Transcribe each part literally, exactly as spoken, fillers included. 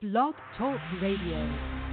Blog Talk Radio.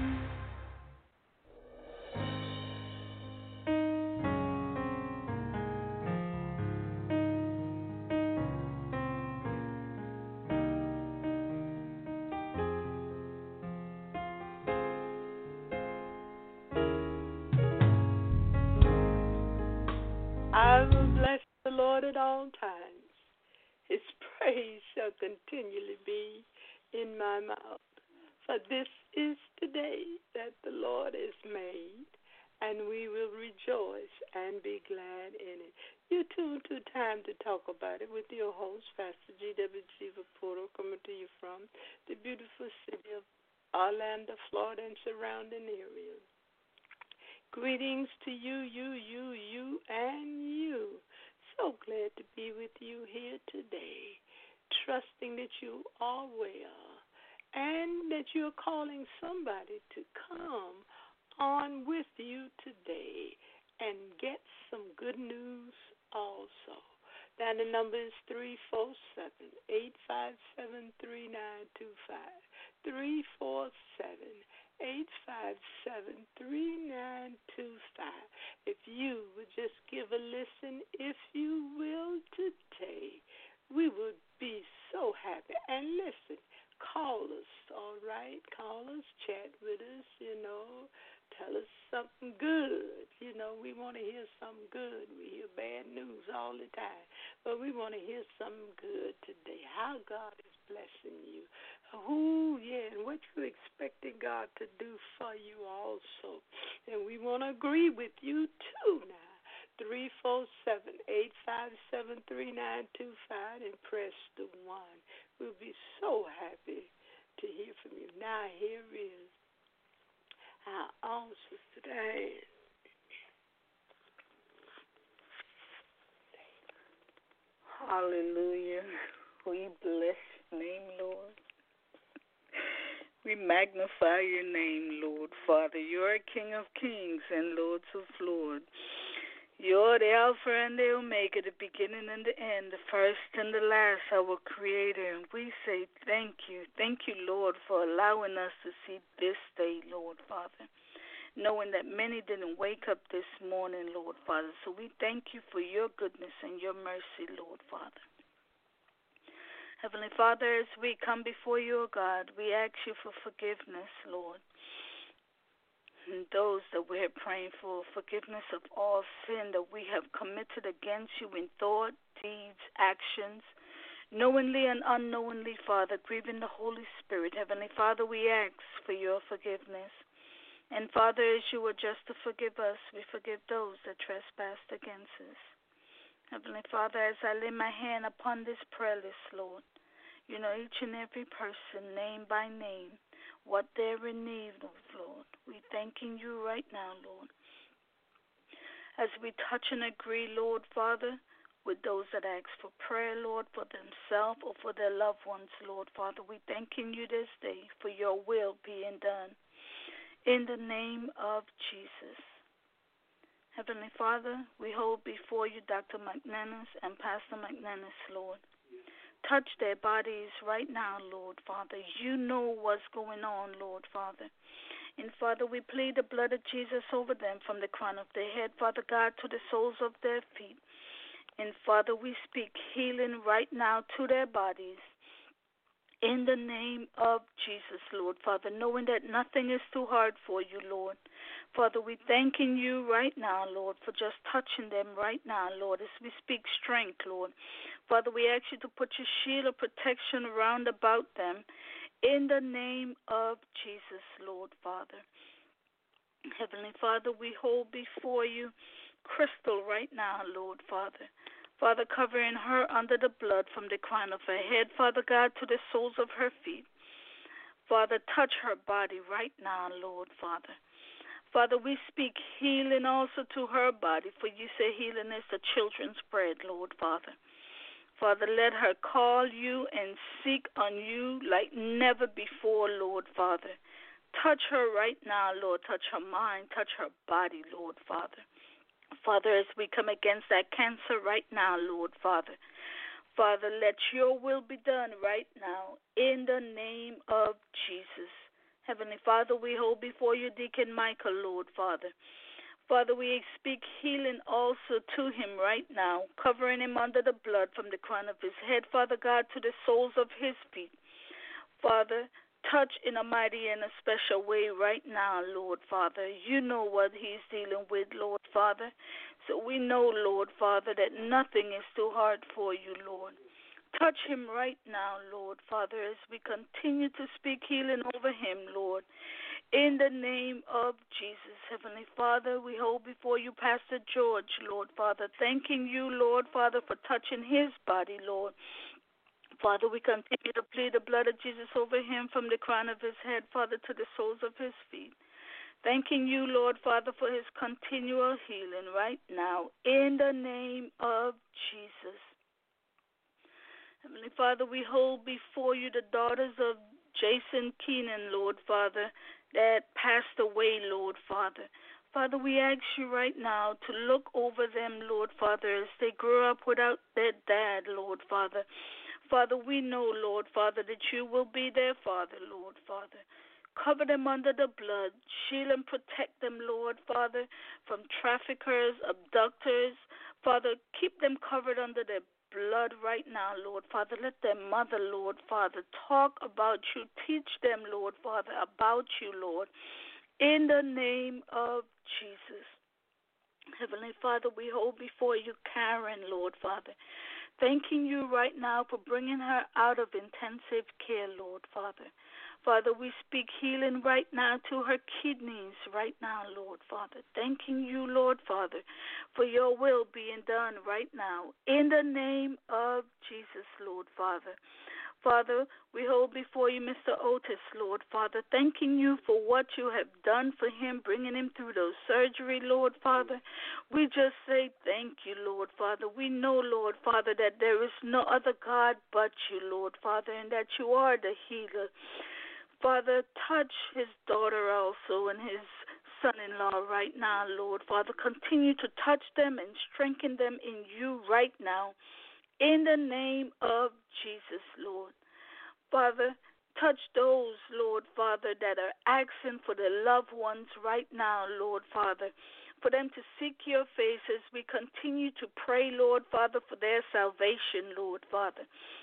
I will bless the Lord at all times. His praise shall continually be in my mouth. For this is the day that the Lord has made, and we will rejoice and be glad in it. You tuned to Time to Talk About It with your host, Pastor G W G. Vapoto, coming to you from the beautiful city of Orlando, Florida, and surrounding areas. Greetings to you, you, you, you, and you. So glad to be with you here today, trusting that you are well and that you're calling somebody to come on with you today and get some good news also. Now the number is three four seven, eight five seven, three nine two five, three four seven, eight five seven, three nine two five. If you would just give a listen, if you will, today, we would be so happy. And listen, call us, all right? Call us, chat with us, you know. Tell us something good. You know, we want to hear something good. We hear bad news all the time. But we want to hear something good today. How God is blessing you. Who, yeah, and what you expecting God to do for you also. And we want to agree with you too now. three four seven, eight five seven, three nine two five and press the one. We'll be so happy to hear from you. Now here is our own Sister Diane. Hallelujah. We bless your name, Lord. We magnify your name, Lord. Father, you're King of kings and Lords of lords. You're the Alpha and the Omega, the beginning and the end, the first and the last, our Creator. And we say thank you. Thank you, Lord, for allowing us to see this day, Lord, Father, knowing that many didn't wake up this morning, Lord, Father. So we thank you for your goodness and your mercy, Lord, Father. Heavenly Father, as we come before you, O God, we ask you for forgiveness, Lord. And those that we are praying for, forgiveness of all sin that we have committed against you in thought, deeds, actions, knowingly and unknowingly, Father, grieving the Holy Spirit. Heavenly Father, we ask for your forgiveness. And Father, as you are just to forgive us, we forgive those that trespassed against us. Heavenly Father, as I lay my hand upon this prayer list, Lord, you know each and every person, name by name, what they're in need of, Lord. We're thanking you right now, Lord. As we touch and agree, Lord, Father, with those that ask for prayer, Lord, for themselves or for their loved ones, Lord, Father, we're thanking you this day for your will being done. In the name of Jesus. Heavenly Father, we hold before you Doctor McManus and Pastor McManus, Lord. Touch their bodies right now, Lord, Father. You know what's going on, Lord, Father. And, Father, we plead the blood of Jesus over them from the crown of their head, Father God, to the soles of their feet. And, Father, we speak healing right now to their bodies. In the name of Jesus, Lord, Father, knowing that nothing is too hard for you, Lord. Father, we thanking you right now, Lord, for just touching them right now, Lord, as we speak strength, Lord. Father, we ask you to put your shield of protection around about them. In the name of Jesus, Lord, Father. Heavenly Father, we hold before you Crystal right now, Lord, Father. Father, covering her under the blood from the crown of her head, Father God, to the soles of her feet. Father, touch her body right now, Lord, Father. Father, we speak healing also to her body, for you say healing is the children's bread, Lord, Father. Father, let her call you and seek on you like never before, Lord, Father. Touch her right now, Lord. Touch her mind. Touch her body, Lord, Father. Father, as we come against that cancer right now, Lord, Father. Father, let your will be done right now in the name of Jesus. Heavenly Father, we hold before you Deacon Michael, Lord Father. Father, we speak healing also to him right now, covering him under the blood from the crown of his head, Father God, to the soles of his feet. Father, touch in a mighty and a special way right now, Lord Father. You know what he's dealing with, Lord Father. So we know, Lord Father, that nothing is too hard for you, Lord. Touch him right now, Lord Father, as we continue to speak healing over him, Lord. In the name of Jesus, Heavenly Father, we hold before you Pastor George, Lord Father, thanking you, Lord Father, for touching his body, Lord. Father, we continue to plead the blood of Jesus over him from the crown of his head, Father, to the soles of his feet. Thanking you, Lord Father, for his continual healing right now, in the name of Jesus. Heavenly Father, we hold before you the daughters of Jason Keenan, Lord Father, that passed away, Lord Father. Father, we ask you right now to look over them, Lord Father, as they grew up without their dad, Lord Father. Father, we know, Lord Father, that you will be their Father, Lord Father. Cover them under the blood. Shield and protect them, Lord Father, from traffickers, abductors. Father, keep them covered under their blood right now, Lord Father. Let their mother, Lord Father, talk about you. Teach them, Lord Father, about you, Lord. In the name of Jesus. Heavenly Father, we hold before you Karen, Lord Father. Thanking you right now for bringing her out of intensive care, Lord Father. Father, we speak healing right now to her kidneys right now, Lord Father. Thanking you, Lord Father, for your will being done right now. In the name of Jesus, Lord Father. Father, we hold before you Mister Otis, Lord Father, thanking you for what you have done for him, bringing him through those surgery, Lord Father. We just say thank you, Lord Father. We know, Lord Father, that there is no other God but you, Lord Father, and that you are the healer. Father, touch his daughter also and his son-in-law right now, Lord Father. Continue to touch them and strengthen them in you right now. In the name of Jesus, Lord. Father, touch those, Lord Father, that are asking for their loved ones right now, Lord Father, for them to seek your face as we continue to pray, Lord Father, for their salvation, Lord Father.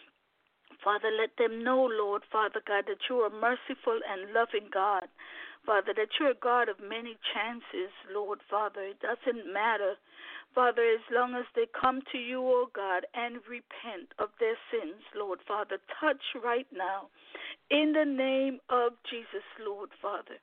Father, let them know, Lord Father God, that you are merciful and loving God. Father, that you're a God of many chances, Lord Father. It doesn't matter, Father, as long as they come to you, oh God, and repent of their sins, Lord Father. Touch right now in the name of Jesus, Lord Father.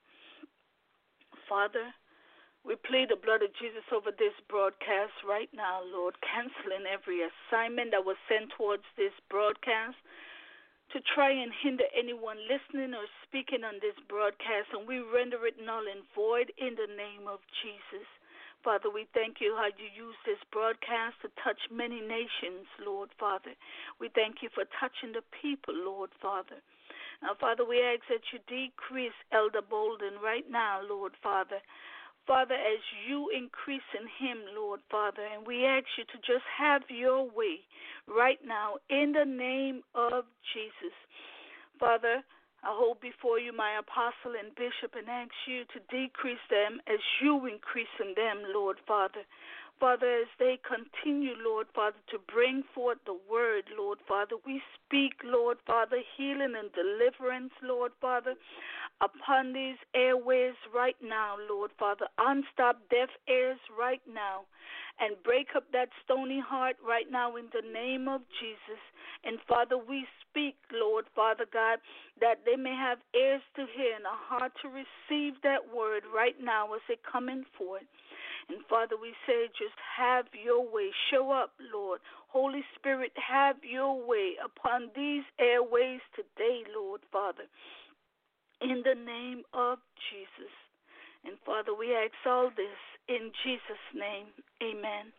Father, we plead the blood of Jesus over this broadcast right now, Lord, canceling every assignment that was sent towards this broadcast to try and hinder anyone listening or speaking on this broadcast, and we render it null and void in the name of Jesus. Father, we thank you how you use this broadcast to touch many nations, Lord Father. We thank you for touching the people, Lord Father. Now, Father, we ask that you decrease Elder Bolden right now, Lord Father. Father, as you increase in him, Lord Father, and we ask you to just have your way right now in the name of Jesus. Father, I hold before you my apostle and bishop and ask you to decrease them as you increase in them, Lord Father. Father, as they continue, Lord Father, to bring forth the word, Lord Father, we speak, Lord Father, healing and deliverance, Lord Father, upon these airways right now, Lord Father. Unstop deaf ears right now and break up that stony heart right now in the name of Jesus. And Father, we speak, Lord Father God, that they may have ears to hear and a heart to receive that word right now as they come in forth. And Father, we say just have your way. Show up, Lord. Holy Spirit, have your way upon these airways today, Lord Father. In the name of Jesus. And Father, we ask all this in Jesus' name. Amen.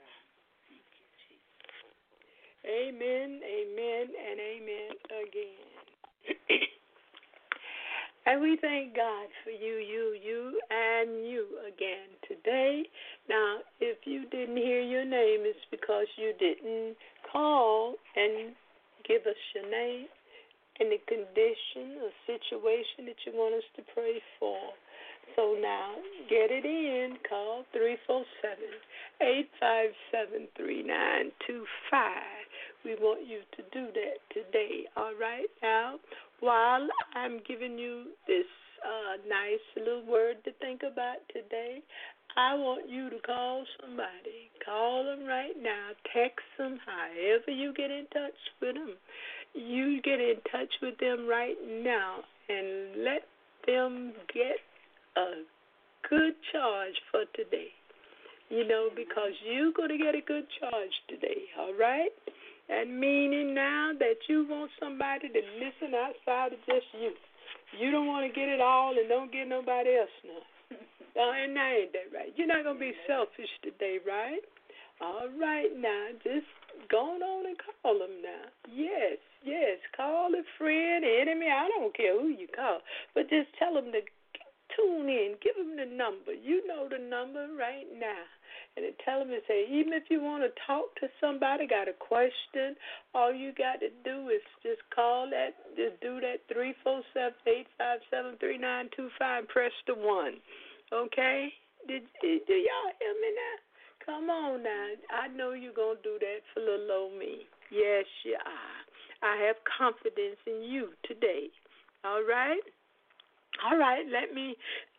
Amen, amen, and amen again. And we thank God for you, you, you, and you again today. Now, if you didn't hear your name, it's because you didn't call and give us your name and the condition or situation that you want us to pray for. So now, get it in. Call three four seven, eight five seven, three nine two five. We want you to do that today, all right? Now, while I'm giving you this uh, nice little word to think about today, I want you to call somebody. Call them right now. Text them, however you get in touch with them. You get in touch with them right now and let them get a good charge for today. You know, because you're going to get a good charge today, all right? And meaning now that you want somebody to listen outside of just you. You don't want to get it all and don't get nobody else none. Oh, and that ain't that right. You're not going to be selfish today, right? All right, now, just go on and call them now. Yes, yes, call a friend, enemy, I don't care who you call, but just tell them to tune in, give them the number. You know the number right now. And then tell them to say, even if you want to talk to somebody, got a question, all you got to do is just call that, just do that three four seven, eight five seven, three nine two five, press the one. Okay? Did, did do y'all hear me now? Come on now. I know you're going to do that for little old me. Yes, you are. I have confidence in you today. All right? All right, let me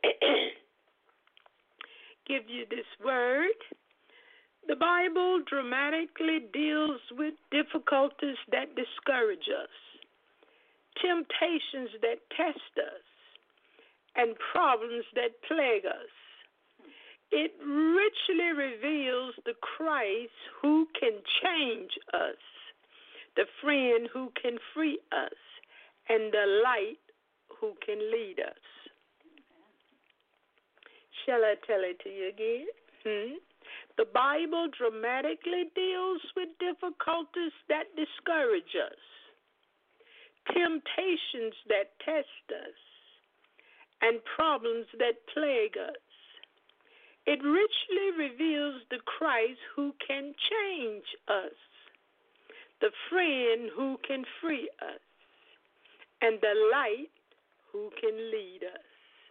give you this word. The Bible dramatically deals with difficulties that discourage us, temptations that test us, and problems that plague us. It richly reveals the Christ who can change us, the friend who can free us, and the light who can lead us. Shall I tell it to you again? Hmm? The Bible dramatically deals with difficulties that discourage us, temptations that test us, and problems that plague us. It richly reveals the Christ who can change us, the friend who can free us, and the light who can lead us.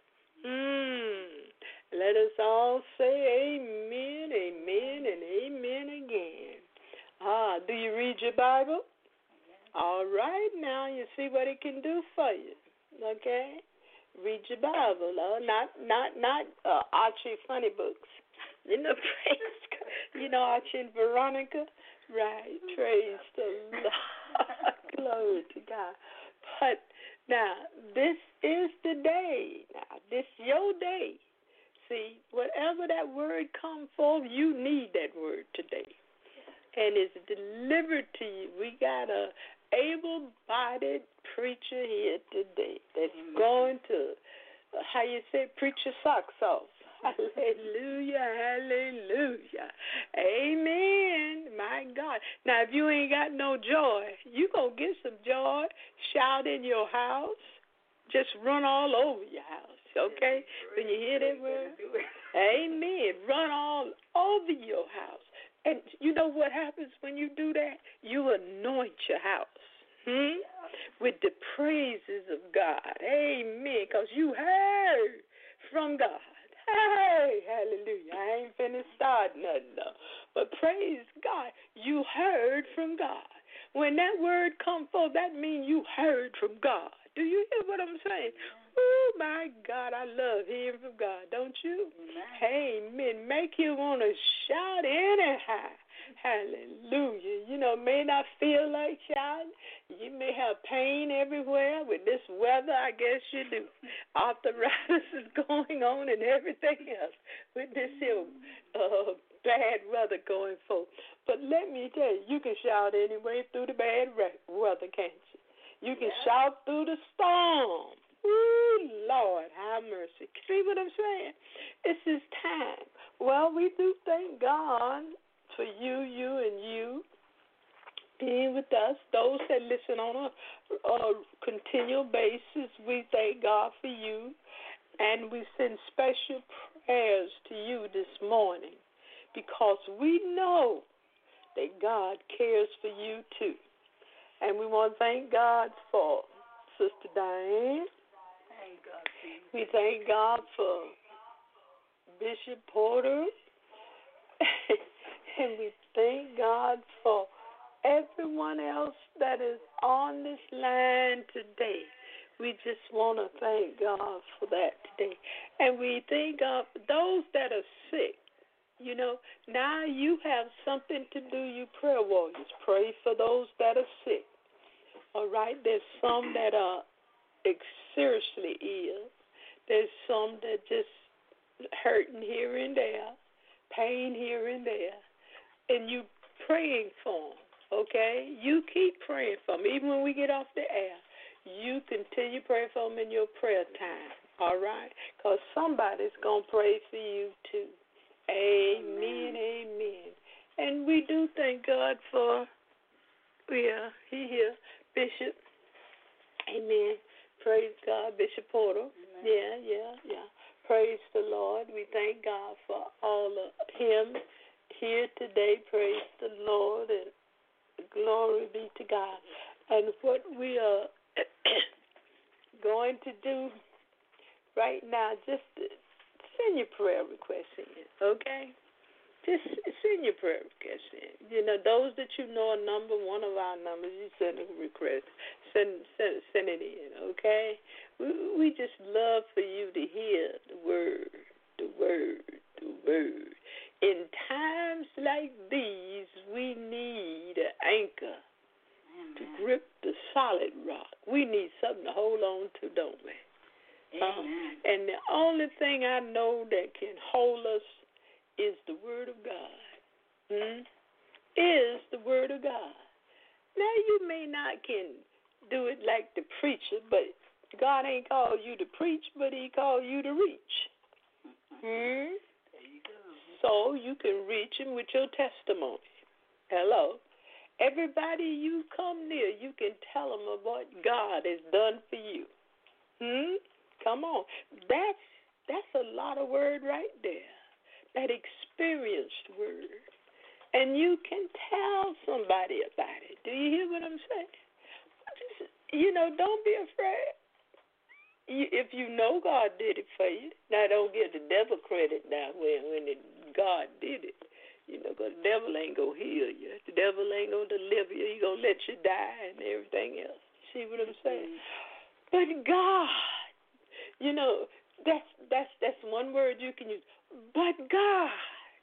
Mm. Let us all say amen, amen, and amen again. Ah, do you read your Bible? All right, now you see what it can do for you. Okay? Read your Bible. Uh, not not not uh, Archie funny books. You know, praise God. You know Archie and Veronica? Right. Praise the Lord. Glory to God. But now, this is the day. Now, this is your day. See, whatever that word comes forth, you need that word today. And it's delivered to you. We got a able-bodied preacher here today that's mm-hmm. going to, uh, how you say, preach your socks off. Hallelujah, hallelujah. Amen. My God. Now, if you ain't got no joy, you going to get some joy. Shout in your house. Just run all over your house, okay? When you hear that word, amen. Run all over your house. And you know what happens when you do that? You anoint your house hmm? with the praises of God. Amen. Because you heard from God. Hey, hallelujah. I ain't finished starting nothing, though. But praise God, you heard from God. When that word come forth, that means you heard from God. Do you hear what I'm saying? Oh, my God, I love hearing from God, don't you? Amen. Amen. Make you want to shout anyhow. Hallelujah. You know, may not feel like shouting. You may have pain everywhere with this weather. I guess you do. Arthritis is going on and everything else with this here uh, bad weather going forth. But let me tell you, you can shout anyway through the bad weather, can't you? You can yeah. shout through the storm. Ooh, Lord, have mercy. See what I'm saying? It's his time. Well, we do thank God for you, you, and you being with us. Those that listen on a, a continual basis, we thank God for you. And we send special prayers to you this morning because we know that God cares for you too. And we want to thank God for Sister Diane. Thank God for you. We thank God for Bishop Porter. And we thank God for everyone else that is on this line today. We just want to thank God for that today. And we thank God for those that are sick. You know, now you have something to do, you prayer warriors. Pray for those that are sick. All right? There's some that are seriously ill. There's some that just hurting here and there, pain here and there. And you praying for them, okay? You keep praying for them. Even when we get off the air, you continue praying for them in your prayer time, all right? Because somebody's going to pray for you too. Amen, amen. And we do thank God for, yeah, he here, Bishop. Amen. Praise God, Bishop Porter. Amen. Yeah, yeah, yeah. Praise the Lord. We thank God for all of him here today. Praise the Lord, and glory be to God. And what we are going to do right now, just send your prayer requests in, okay? Just send your prayer requests in. You know, those that you know a number, one of our numbers, you send a request. Send, send, send it in, okay? We, we just love for you to hear the word, the word, the word. In times like these, we need an anchor to grip the solid rock. We need something to hold on to, don't we? Um, and the only thing I know that can hold us is the Word of God. Hmm? Is the Word of God. Now, you may not can do it like the preacher, but God ain't called you to preach, but he called you to reach. Hmm? There you go. So you can reach him with your testimony. Hello. Everybody you come near, you can tell them of what God has done for you. Hmm? Come on. That's that's a lot of word right there. That experienced word. And you can tell somebody about it. Do you hear what I'm saying? You know, don't be afraid. If you know God did it for you, now don't give the devil credit now when, when it, God did it. You know, because the devil ain't going to heal you. The devil ain't going to deliver you. He's going to let you die and everything else. See what I'm saying? But God, you know, that's that's that's one word you can use. But God.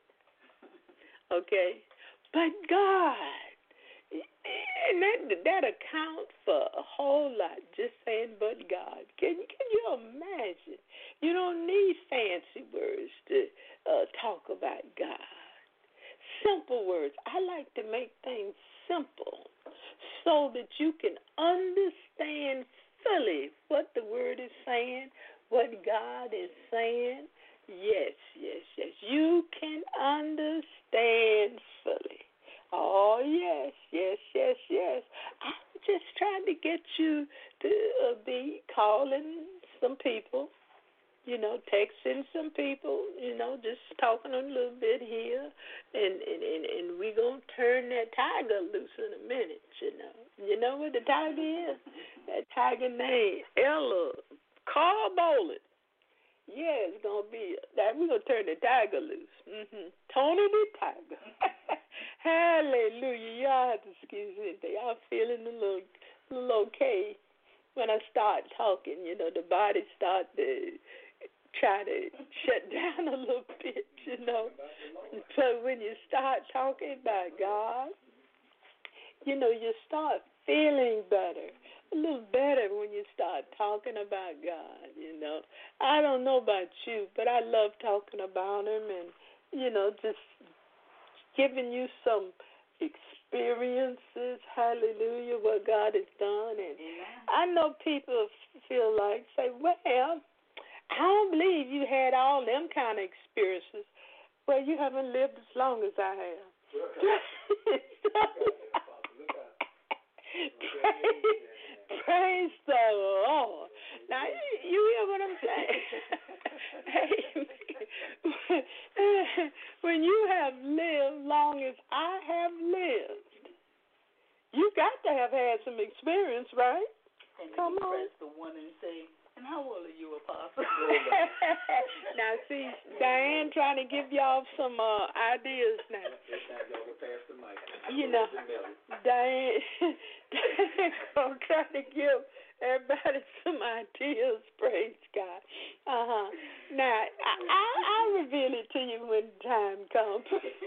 Okay? But God. And that, that accounts for a whole lot, just saying but God. Can, can you imagine? You don't need fancy words to uh, talk about God. Simple words. I like to make things simple so that you can understand fully what the word is saying, what God is saying. Yes, yes, yes. You can understand fully. Oh, yes, yes, yes, yes. I'm just trying to get you to uh, be calling some people, you know, texting some people, you know, just talking a little bit here. And, and, and, and we're going to turn that tiger loose in a minute, you know. You know what the tiger is? That tiger named Ella Carl Bolin. Yeah, it's going to be that. We're going to turn the tiger loose. Mm-hmm. Tony the tiger. Hallelujah. Y'all have to excuse me. I'm feeling a little, a little okay when I start talking. You know, the body start to try to shut down a little bit, you know. So when you start talking about God, you know, you start feeling better. A little better when you start talking about God, you know. I don't know about you, but I love talking about him and, you know, just giving you some experiences, hallelujah, what God has done. And yeah. I know people feel like, say, well, I don't believe you had all them kind of experiences. Well, you haven't lived as long as I have. praise, praise the Lord. Now, you hear what I'm saying? When you have lived long as I have lived, got some experience, right? And Come on. Press the one and say, and how old are you, Apostle? Now, see, Diane trying to give y'all some uh, ideas now. You know, Diane, Diane gonna try to give everybody some ideas. Praise God. Uh huh. Now, I, I I'll reveal it to you when time comes.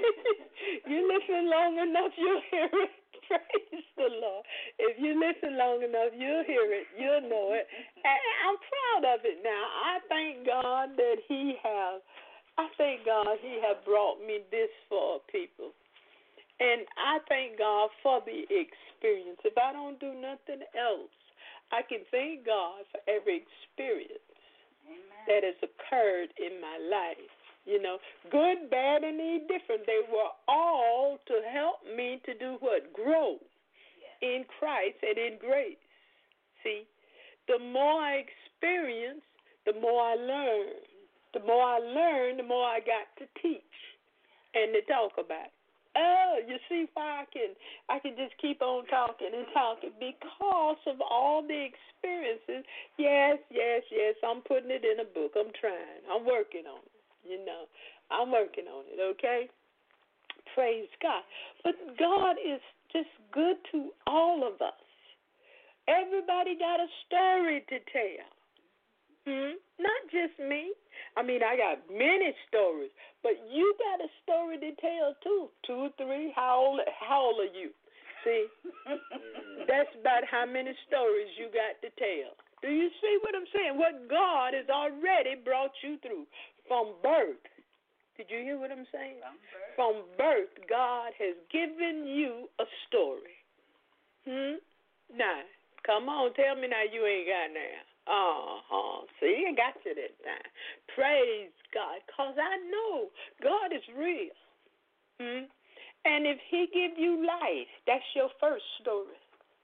You listen long enough, you'll hear it. Praise the Lord. If you listen long enough, you'll hear it. You'll know it. And I'm proud of it now. I thank God that He have. I thank God He have brought me this far, people. And I thank God for the experience. If I don't do nothing else, I can thank God for every experience Amen. That has occurred in my life. You know, good, bad, and indifferent. They were all to help me to do what? Grow yes. in Christ and in grace. See, the more I experience, the more I learn. The more I learn, the more I got to teach and to talk about. Oh, you see why I can I can just keep on talking and talking because of all the experiences. Yes, yes, yes. I'm putting it in a book. I'm trying. I'm working on it. You know, I'm working on it, okay? Praise God. But God is just good to all of us. Everybody got a story to tell. Hmm? Not just me. I mean, I got many stories, but you got a story to tell, too. Two or three. How old, how old are you? See? That's about how many stories you got to tell. Do you see what I'm saying? What God has already brought you through. From birth, did you hear what I'm saying? From birth, From birth God has given you a story. Hmm? Now, come on, tell me now you ain't got now. Uh-huh. See, I got you that time. Praise God, because I know God is real. Hmm? And if He give you life, that's your first story.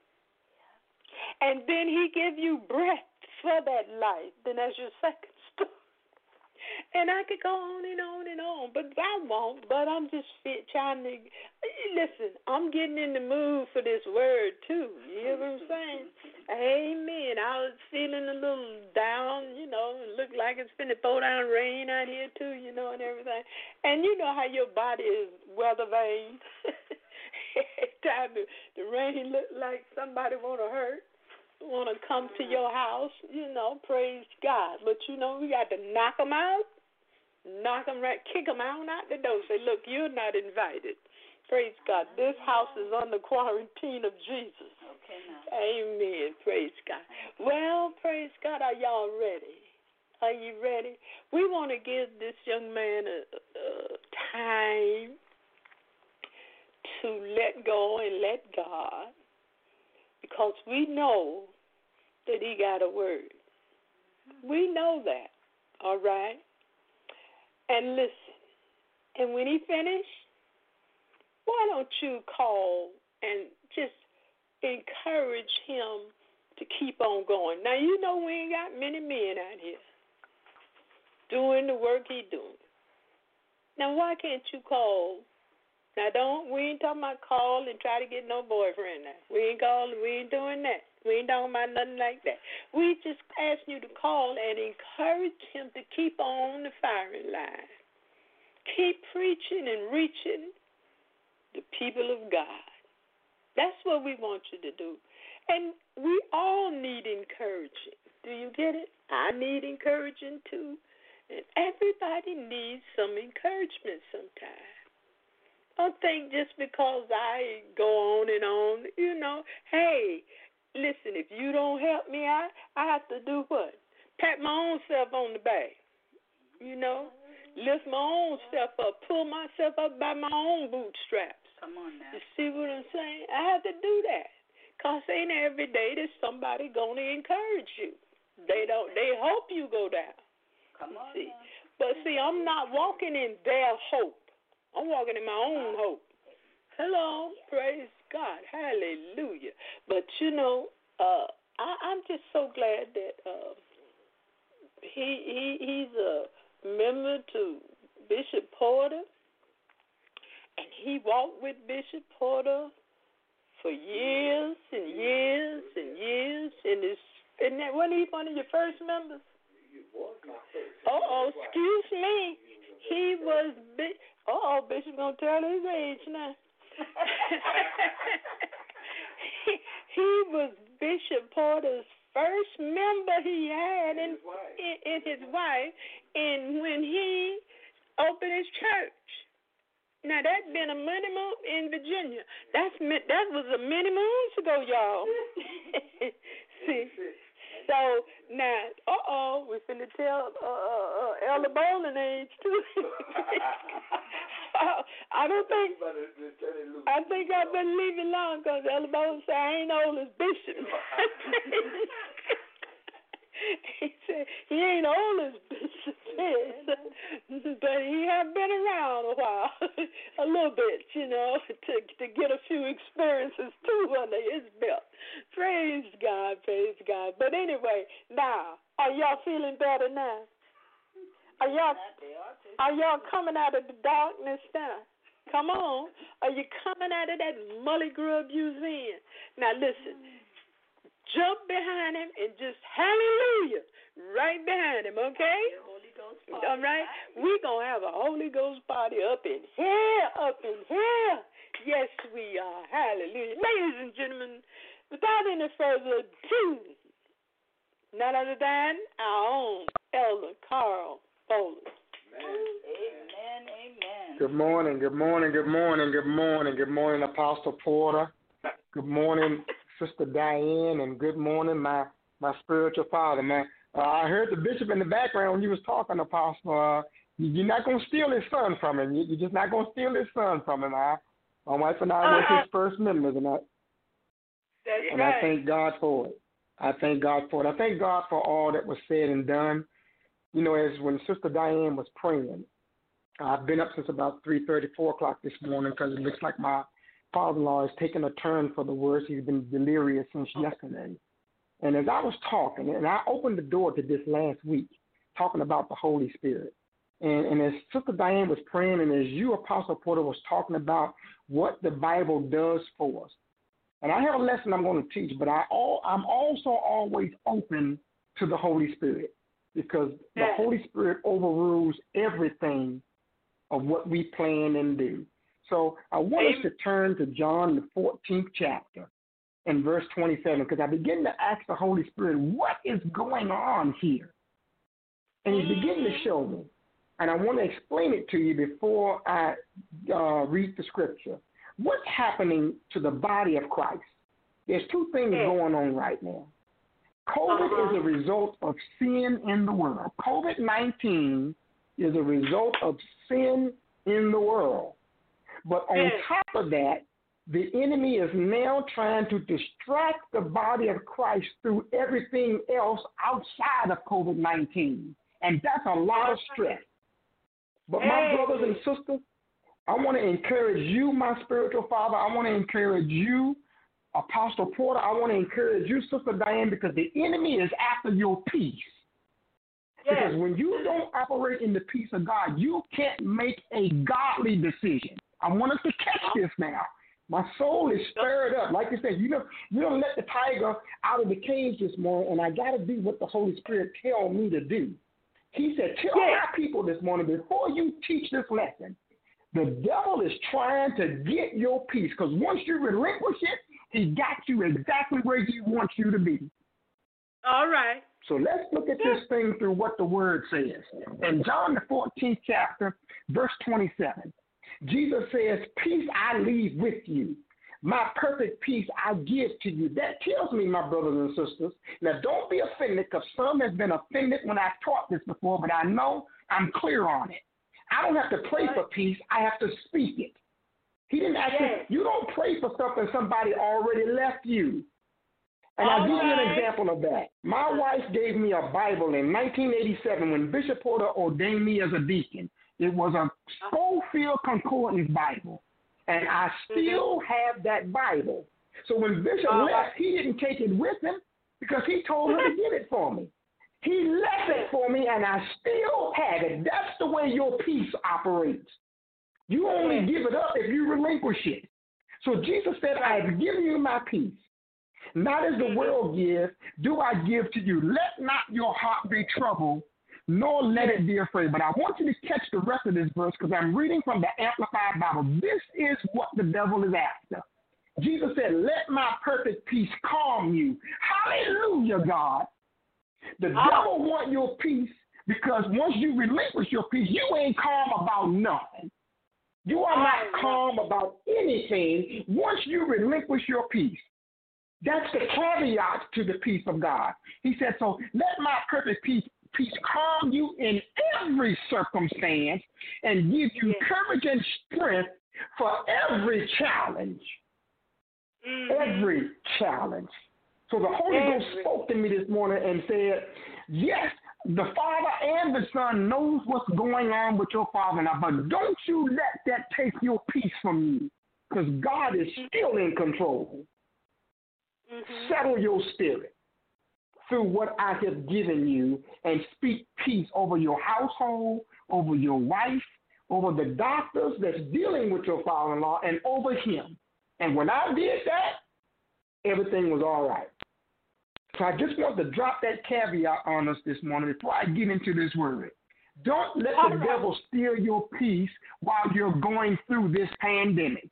And then He give you breath for that life, then that's your second story. And I could go on and on and on, but I won't. But I'm just fit, trying to, listen, I'm getting in the mood for this word, too. You hear what I'm saying? Amen. I was feeling a little down, you know, it looked like it's finna pour down rain out here, too, you know, and everything. And you know how your body is weather vane. Every time the, the rain look like somebody want to hurt. Want to come to your house, you know, praise God. But, you know, we got to knock them out, knock them right, kick them out, out the door. Say, look, you're not invited. Praise God. This house is under quarantine of Jesus. Okay, now. Amen. Praise God. Well, praise God. Are y'all ready? Are you ready? We want to give this young man a, a time to let go and let God. Because we know that He got a word. We know that, all right? And listen, and when He finished, why don't you call and just encourage him to keep on going? Now, you know we ain't got many men out here doing the work He doing. Now, why can't you call? Now, don't, we ain't talking about call and try to get no boyfriend now. We ain't calling, we ain't doing that. We ain't talking about nothing like that. We just ask you to call and encourage him to keep on the firing line. Keep preaching and reaching the people of God. That's what we want you to do. And we all need encouraging. Do you get it? I need encouraging too. And everybody needs some encouragement sometimes. Don't think just because I go on and on, you know, hey, listen, if you don't help me out, I have to do what? Pat my own self on the back, you know, lift my own self up, pull myself up by my own bootstraps. Come on now. You see what I'm saying? I have to do that because ain't every day that somebody going to encourage you. They don't. They hope you go down. Come on see. now. But, see, I'm not walking in their hope. I'm walking in my own hope. Hello, praise God, hallelujah. But you know, uh, I, I'm just so glad that uh, he he he's a member to Bishop Porter, and he walked with Bishop Porter for years and years and years. And, it's, and that, wasn't he one of your first members? Uh-oh, excuse me. He was, bi- uh-oh, Bishop going to tell his age now. he, he was Bishop Porter's first member he had in, in, in his wife, and when he opened his church. Now, that's been a many moons in Virginia. That's That was a many moons ago, y'all. See? So, now, uh-oh, we're finna tell uh, uh, uh, Elder Bowling age, too. uh, I don't think, I think I better leave it alone because Elder Bowling said I ain't old as Bishop. He said he ain't old as Bishop is, but he have been around a while, a little bit, you know, to to get a few experiences too under his belt. Praise God, praise God. But anyway, now, are y'all feeling better now? Are y'all are y'all coming out of the darkness now? Come on. Are you coming out of that mully grub you was in? Now listen. Jump behind him and just hallelujah right behind him, okay? Holy Ghost party. All right? We're going to have a Holy Ghost party up in here, up in here. Yes, we are. Hallelujah. Ladies and gentlemen, without any further ado, none other than our own Elder Carl Bowling. Amen, amen. Good morning, good morning, good morning, good morning, good morning, Apostle Porter. Good morning, Sister Diane, and good morning, my, my spiritual father, man. Uh, I heard the bishop in the background when you was talking, Apostle. Uh, you're not going to steal his son from him. You're just not going to steal his son from him. I, my wife and I were uh-huh. his first members, and I, That's and right. I thank God for it. I thank God for it. I thank God for all that was said and done. You know, as when Sister Diane was praying, I've been up since about three thirty, four o'clock this morning because it looks like my father-in-law is taking a turn for the worse. He's been delirious since yesterday. And as I was talking, and I opened the door to this last week, talking about the Holy Spirit. And, and as Sister Diane was praying, and as you, Apostle Porter, was talking about what the Bible does for us. And I have a lesson I'm going to teach, but I all, I'm also always open to the Holy Spirit because the yeah. Holy Spirit overrules everything of what we plan and do. So I want Amen. us to turn to John, the fourteenth chapter, and verse twenty-seven, because I begin to ask the Holy Spirit, what is going on here? And He began to show me. And I want to explain it to you before I uh, read the scripture. What's happening to the body of Christ? There's two things going on right now. COVID uh-huh. is a result of sin in the world. COVID nineteen is a result of sin in the world. But on top of that, the enemy is now trying to distract the body of Christ through everything else outside of COVID nineteen. And that's a lot of stress. But my brothers and sisters, I want to encourage you, my spiritual father. I want to encourage you, Apostle Porter. I want to encourage you, Sister Diane, because the enemy is after your peace. Yes. Because when you don't operate in the peace of God, you can't make a godly decision. I want us to catch this now. My soul is stirred up. Like you said, you know, you don't let the tiger out of the cage this morning, and I got to do what the Holy Spirit tells me to do. He said, tell yeah. my people this morning, before you teach this lesson, the devil is trying to get your peace, because once you relinquish it, he got you exactly where he wants you to be. All right. So let's look at this thing through what the word says. In John, the fourteenth chapter, verse twenty-seven, Jesus says, peace I leave with you. My perfect peace I give to you. That tells me, my brothers and sisters, now don't be offended, because some have been offended when I've taught this before, but I know I'm clear on it. I don't have to pray for peace. I have to speak it. He didn't ask yes. you, you don't pray for something somebody already left you. And I'll give you an example of that. My wife gave me a Bible in nineteen eighty-seven when Bishop Porter ordained me as a deacon. It was a Schofield Concordance Bible, and I still have that Bible. So when Bishop uh, left, he didn't take it with him because he told her to get it for me. He left it for me, and I still have it. That's the way your peace operates. You only give it up if you relinquish it. So Jesus said, I have given you my peace. Not as the world gives, do I give to you. Let not your heart be troubled, nor let it be afraid. But I want you to catch the rest of this verse because I'm reading from the Amplified Bible. This is what the devil is after. Jesus said, let my perfect peace calm you. Hallelujah, God. The oh. devil wants your peace because once you relinquish your peace, you ain't calm about nothing. You are not calm about anything once you relinquish your peace. That's the caveat to the peace of God. He said, so let my perfect peace, peace calm you in every circumstance and give you courage and strength for every challenge. Mm-hmm. Every challenge. So the Holy every. Ghost spoke to me this morning and said, yes, the Father and the Son knows what's going on with your father now, but don't you let that take your peace from you because God is still in control. Mm-hmm. Settle your spirit through what I have given you and speak peace over your household, over your wife, over the doctors that's dealing with your father-in-law, and over him. And when I did that, everything was all right. So I just want to drop that caveat on us this morning before I get into this word. Don't let all the right. devil steal your peace while you're going through this pandemic.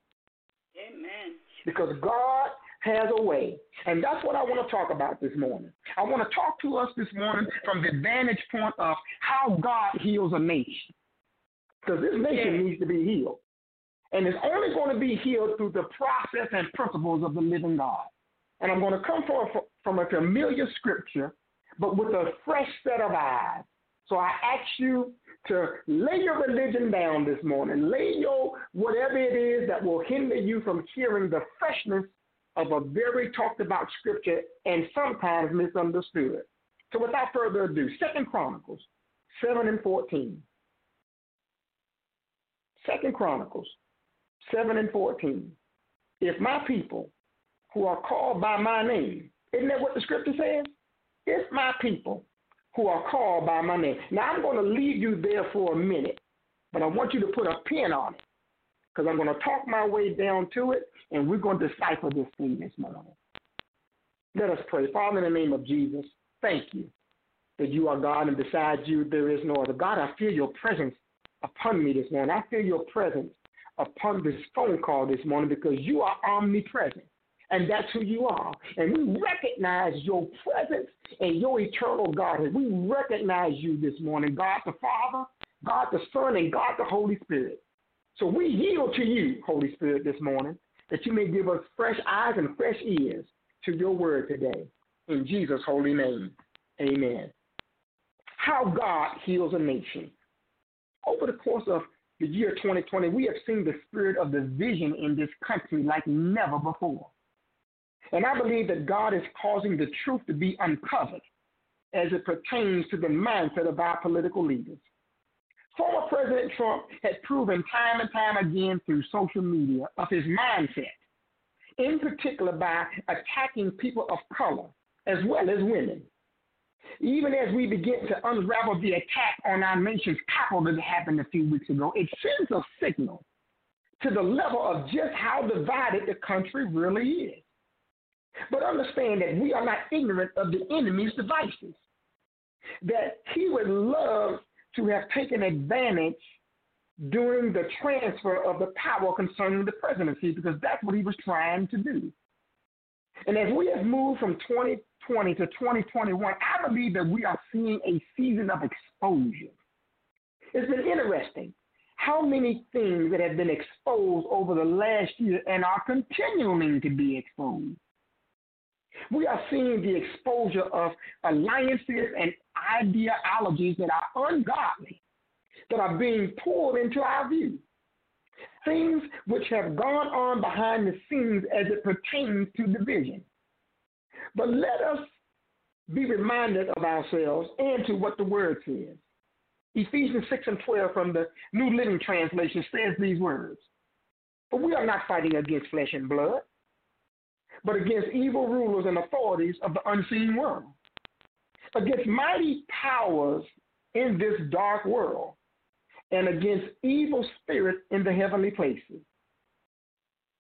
Amen. Because God has a way. And that's what I want to talk about this morning. I want to talk to us this morning from the vantage point of how God heals a nation. Because this nation yeah. needs to be healed. And it's only going to be healed through the process and principles of the living God. And I'm going to come from, from a familiar scripture, but with a fresh set of eyes. So I ask you to lay your religion down this morning. Lay your whatever it is that will hinder you from hearing the freshness of a very talked about scripture and sometimes misunderstood. So without further ado, Second Chronicles seven and fourteen. Second Chronicles seven and fourteen. If my people who are called by my name, isn't that what the scripture says? If my people who are called by my name. Now I'm going to leave you there for a minute, but I want you to put a pin on it because I'm going to talk my way down to it, and we're going to decipher this thing this morning. Let us pray. Father, in the name of Jesus, thank you that you are God, and besides you there is no other. God, I feel your presence upon me this morning. I feel your presence upon this phone call this morning because you are omnipresent, and that's who you are. And we recognize your presence and your eternal Godhead. We recognize you this morning, God the Father, God the Son, and God the Holy Spirit. So we yield to you, Holy Spirit, this morning, that you may give us fresh eyes and fresh ears to your word today. In Jesus' holy name, amen. How God heals a nation. Over the course of the year twenty twenty, we have seen the spirit of division in this country like never before. And I believe that God is causing the truth to be uncovered as it pertains to the mindset of our political leaders. Former President Trump had proven time and time again through social media of his mindset, in particular by attacking people of color as well as women. Even as we begin to unravel the attack on our nation's capital that happened a few weeks ago, it sends a signal to the level of just how divided the country really is. But understand that we are not ignorant of the enemy's devices, that he would love to have taken advantage during the transfer of the power concerning the presidency, because that's what he was trying to do. And as we have moved from twenty twenty to twenty twenty-one, I believe that we are seeing a season of exposure. It's been interesting how many things that have been exposed over the last year and are continuing to be exposed. We are seeing the exposure of alliances and ideologies that are ungodly, that are being pulled into our view. Things which have gone on behind the scenes as it pertains to division. But let us be reminded of ourselves and to what the word says. Ephesians six and twelve from the New Living Translation says these words. For we are not fighting against flesh and blood, but against evil rulers and authorities of the unseen world, against mighty powers in this dark world, and against evil spirits in the heavenly places.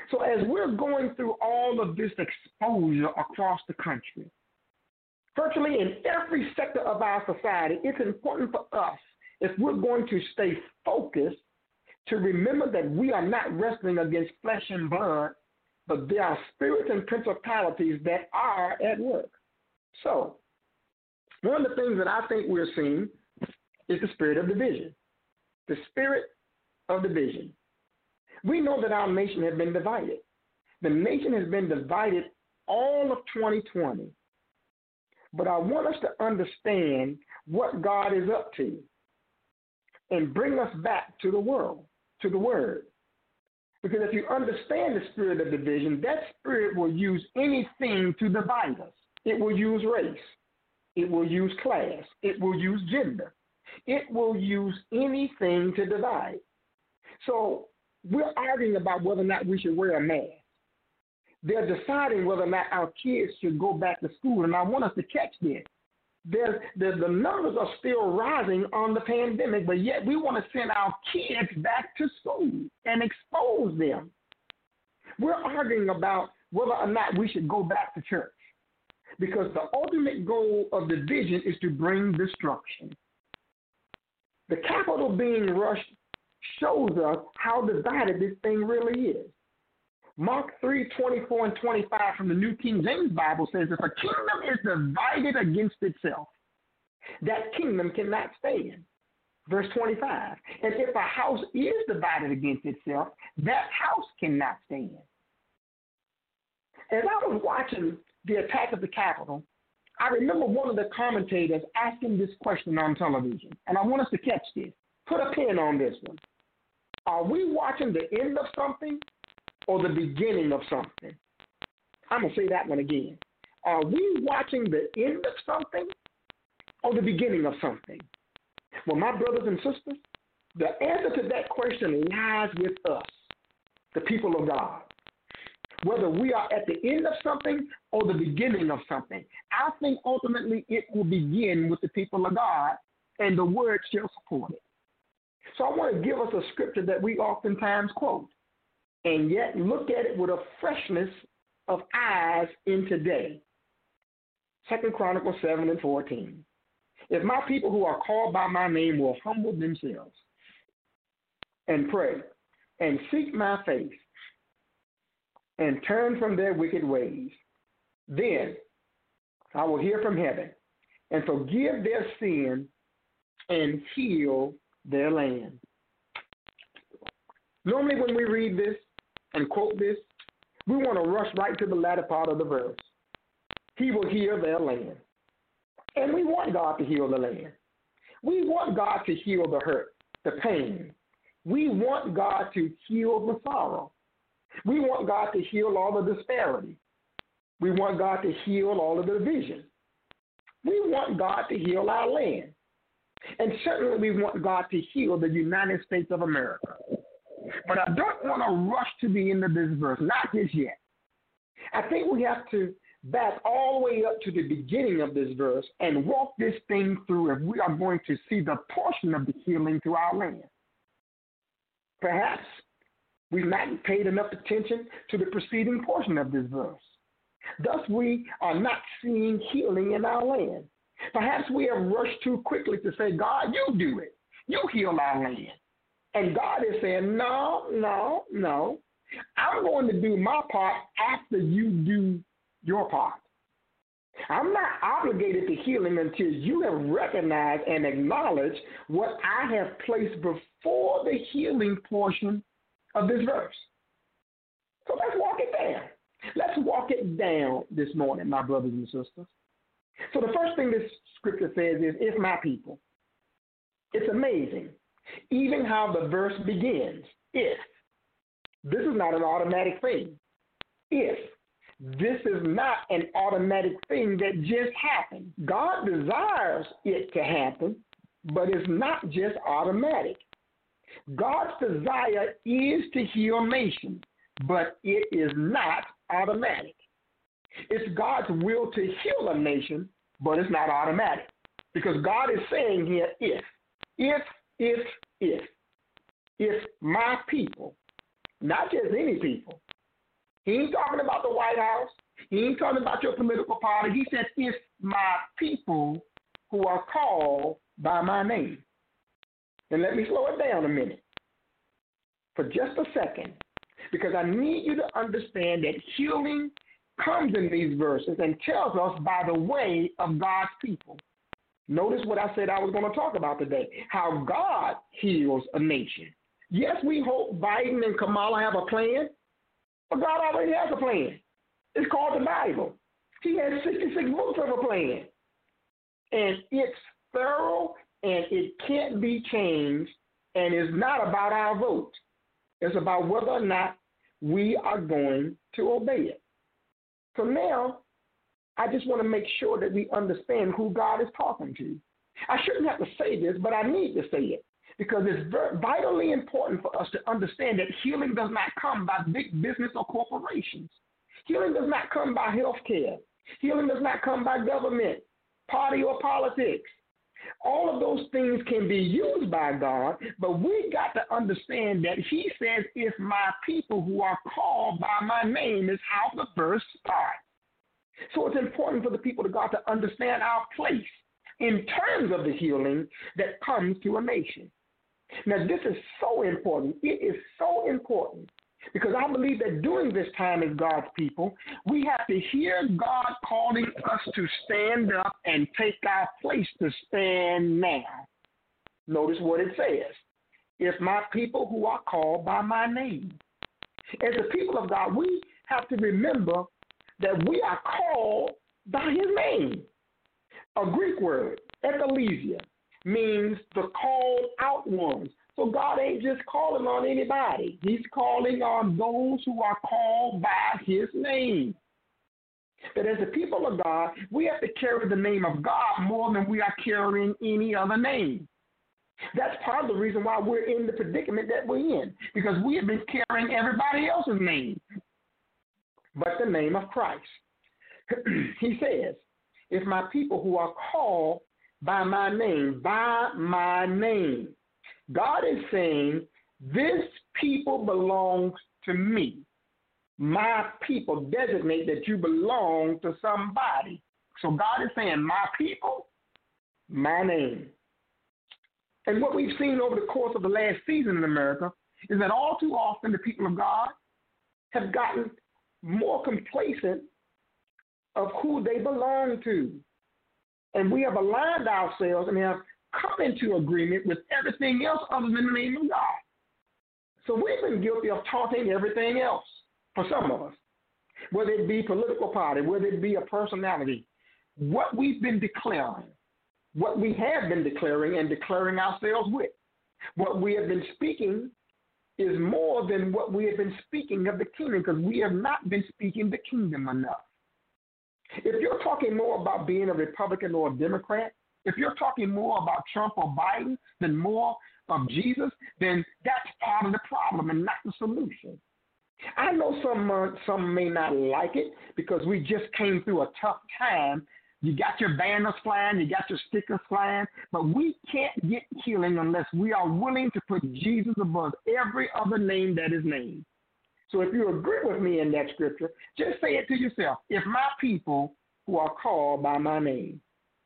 So as we're going through all of this exposure across the country, virtually in every sector of our society, it's important for us, if we're going to stay focused, to remember that we are not wrestling against flesh and blood, but there are spirits and principalities that are at work. So, one of the things that I think we're seeing is the spirit of division. The spirit of division. We know that our nation has been divided. The nation has been divided all of twenty twenty. But I want us to understand what God is up to and bring us back to the world, to the Word. Because if you understand the spirit of division, that spirit will use anything to divide us. It will use race. It will use class. It will use gender. It will use anything to divide. So we're arguing about whether or not we should wear a mask. They're deciding whether or not our kids should go back to school, and I want us to catch this. There's, the, the numbers are still rising on the pandemic, but yet we want to send our kids back to school and expose them. We're arguing about whether or not we should go back to church, because the ultimate goal of division is to bring destruction. The Capitol being rushed shows us how divided this thing really is. Mark three, twenty-four and twenty-five from the New King James Bible says, if a kingdom is divided against itself, that kingdom cannot stand. Verse twenty-five, and if a house is divided against itself, that house cannot stand. As I was watching the attack of the Capitol, I remember one of the commentators asking this question on television, and I want us to catch this. Put a pin on this one. Are we watching the end of something or the beginning of something? I'm going to say that one again. Are we watching the end of something or the beginning of something? Well, my brothers and sisters, the answer to that question lies with us, the people of God. Whether we are at the end of something or the beginning of something, I think ultimately it will begin with the people of God, and the word shall support it. So I want to give us a scripture that we oftentimes quote, and yet look at it with a freshness of eyes in today. Second Chronicles seven and fourteen. If my people who are called by my name will humble themselves and pray and seek my face and turn from their wicked ways, then I will hear from heaven and forgive their sin and heal their land. Normally when we read this and quote this, we want to rush right to the latter part of the verse. He will heal their land. And we want God to heal the land. We want God to heal the hurt, the pain. We want God to heal the sorrow. We want God to heal all the disparity. We want God to heal all of the division. We want God to heal our land. And certainly we want God to heal the United States of America. But I don't want to rush to the end of this verse, not just yet. I think we have to back all the way up to the beginning of this verse and walk this thing through if we are going to see the portion of the healing to our land. Perhaps we've not paid enough attention to the preceding portion of this verse. Thus, we are not seeing healing in our land. Perhaps we have rushed too quickly to say, God, you do it. You heal our land. And God is saying, no, no, no. I'm going to do my part after you do your part. I'm not obligated to healing until you have recognized and acknowledged what I have placed before the healing portion of this verse. So let's walk it down. Let's walk it down this morning, my brothers and sisters. So the first thing this scripture says is, if my people. It's amazing. Even how the verse begins, if. This is not an automatic thing. If. This is not an automatic thing that just happened. God desires it to happen, but it's not just automatic. God's desire is to heal nations, but it is not automatic. It's God's will to heal a nation, but it's not automatic. Because God is saying here, if, if, if, if, if my people, not just any people, He ain't talking about the White House. He ain't talking about your political party. He said, it's my people who are called by my name. And let me slow it down a minute for just a second, because I need you to understand that healing comes in these verses and tells us by the way of God's people. Notice what I said I was going to talk about today, how God heals a nation. Yes, we hope Biden and Kamala have a plan, but God already has a plan. It's called the Bible. He has sixty-six books of a plan. And it's thorough, and it can't be changed, and it's not about our vote. It's about whether or not we are going to obey it. So now, I just want to make sure that we understand who God is talking to. I shouldn't have to say this, but I need to say it, because it's vitally important for us to understand that healing does not come by big business or corporations. Healing does not come by health care. Healing does not come by government, party, or politics. All of those things can be used by God, but we got to understand that he says, if my people who are called by my name, is how the verse starts. So it's important for the people of God to understand our place in terms of the healing that comes to a nation. Now, this is so important. It is so important because I believe that during this time as God's people, we have to hear God calling us to stand up and take our place to stand now. Notice what it says. If my people who are called by my name. As the people of God, we have to remember that we are called by his name. A Greek word, ekklesia, means the called out ones. So God ain't just calling on anybody. He's calling on those who are called by his name. That as the people of God, we have to carry the name of God more than we are carrying any other name. That's part of the reason why we're in the predicament that we're in, because we have been carrying everybody else's name but the name of Christ. He says, if my people who are called by my name, by my name. God is saying, this people belongs to me. My people designate that you belong to somebody. So God is saying, my people, my name. And what we've seen over the course of the last season in America is that all too often the people of God have gotten more complacent of who they belong to. And we have aligned ourselves and have come into agreement with everything else other than the name of God. So we've been guilty of taunting everything else for some of us, whether it be political party, whether it be a personality. What we've been declaring, what we have been declaring and declaring ourselves with, what we have been speaking is more than what we have been speaking of the kingdom, because we have not been speaking the kingdom enough. If you're talking more about being a Republican or a Democrat, if you're talking more about Trump or Biden than more of Jesus, then that's part of the problem and not the solution. I know some uh, some may not like it because we just came through a tough time. You got your banners flying, you got your stickers flying, but we can't get healing unless we are willing to put Jesus above every other name that is named. So if you agree with me in that scripture, just say it to yourself. If my people who are called by my name.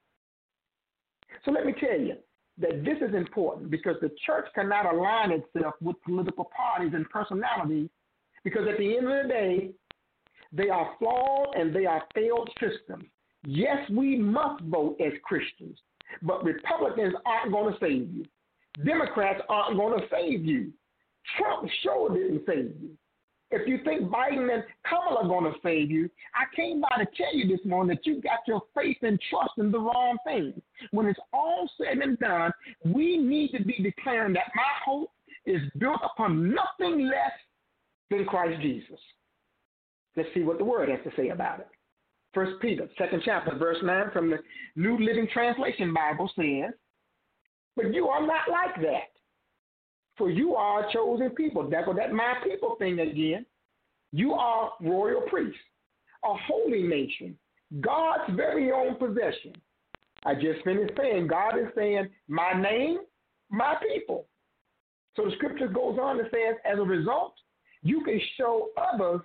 So let me tell you that this is important because the church cannot align itself with political parties and personalities because at the end of the day, they are flawed and they are failed systems. Yes, we must vote as Christians, but Republicans aren't going to save you. Democrats aren't going to save you. Trump sure didn't save you. If you think Biden and Kamala are going to save you, I came by to tell you this morning that you got your faith and trust in the wrong thing. When it's all said and done, we need to be declaring that my hope is built upon nothing less than Christ Jesus. Let's see what the Word has to say about it. First Peter, second chapter, verse nine from the New Living Translation Bible says, but you are not like that. For you are a chosen people. That's that my people thing again. You are royal priests, a holy nation, God's very own possession. I just finished saying, God is saying, my name, my people. So the scripture goes on and says, as a result, you can show others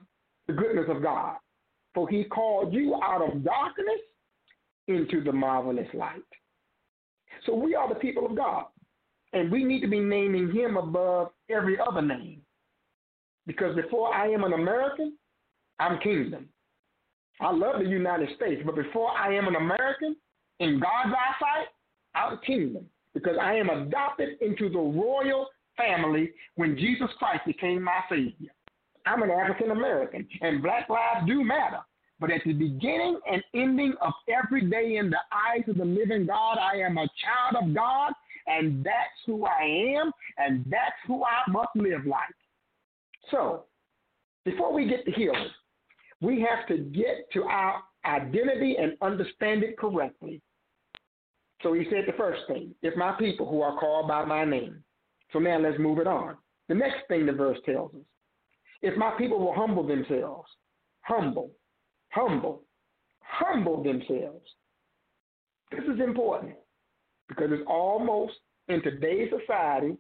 the goodness of God. For he called you out of darkness into the marvelous light. So we are the people of God, and we need to be naming him above every other name. Because before I am an American, I'm kingdom. I love the United States, but before I am an American, in God's eyesight, I'm kingdom. Because I am adopted into the royal family when Jesus Christ became my Savior. I'm an African American, and black lives do matter. But at the beginning and ending of every day in the eyes of the living God, I am a child of God, and that's who I am, and that's who I must live like. So, before we get to healing, we have to get to our identity and understand it correctly. So he said the first thing, if my people who are called by my name. So now let's move it on. The next thing the verse tells us, if my people will humble themselves, humble, humble, humble themselves. This is important because it's almost in today's society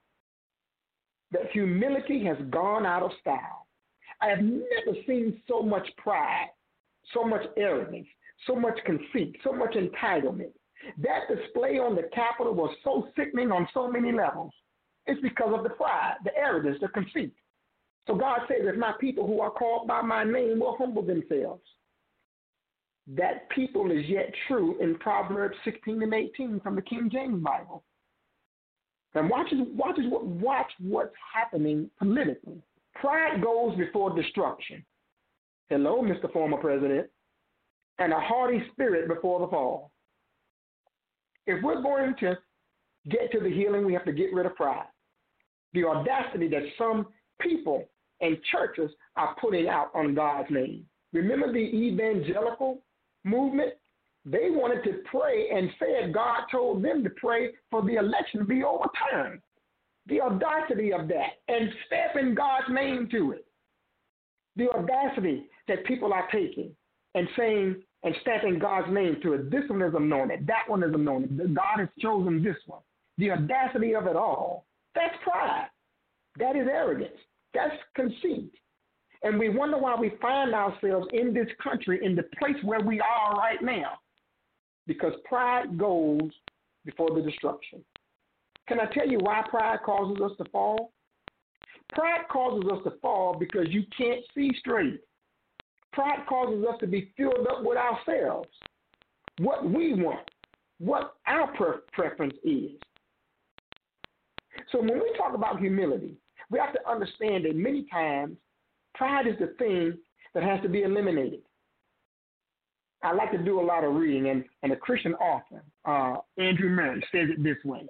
that humility has gone out of style. I have never seen so much pride, so much arrogance, so much conceit, so much entitlement. That display on the Capitol was so sickening on so many levels. It's because of the pride, the arrogance, the conceit. So God says, if my people who are called by my name will humble themselves. That people is yet true in Proverbs sixteen and eighteen from the King James Bible. And watch, watch, watch what's happening politically. Pride goes before destruction. Hello, Mister Former President. And a haughty spirit before the fall. If we're going to get to the healing, we have to get rid of pride. The audacity that some people and churches are putting out on God's name. Remember the evangelical movement? They wanted to pray and said God told them to pray for the election to be overturned. The audacity of that, and stamping God's name to it. The audacity that people are taking and saying and stamping God's name to it. This one is anointed. That one is anointed. God has chosen this one. The audacity of it all. That's pride. That is arrogance. That's conceit. And we wonder why we find ourselves in this country in the place where we are right now. Because pride goes before the destruction. Can I tell you why pride causes us to fall? Pride causes us to fall because you can't see straight. Pride causes us to be filled up with ourselves, what we want, what our pre- preference is. So when we talk about humility, we have to understand that many times pride is the thing that has to be eliminated. I like to do a lot of reading, and, and a Christian author, uh, Andrew Murray, says it this way.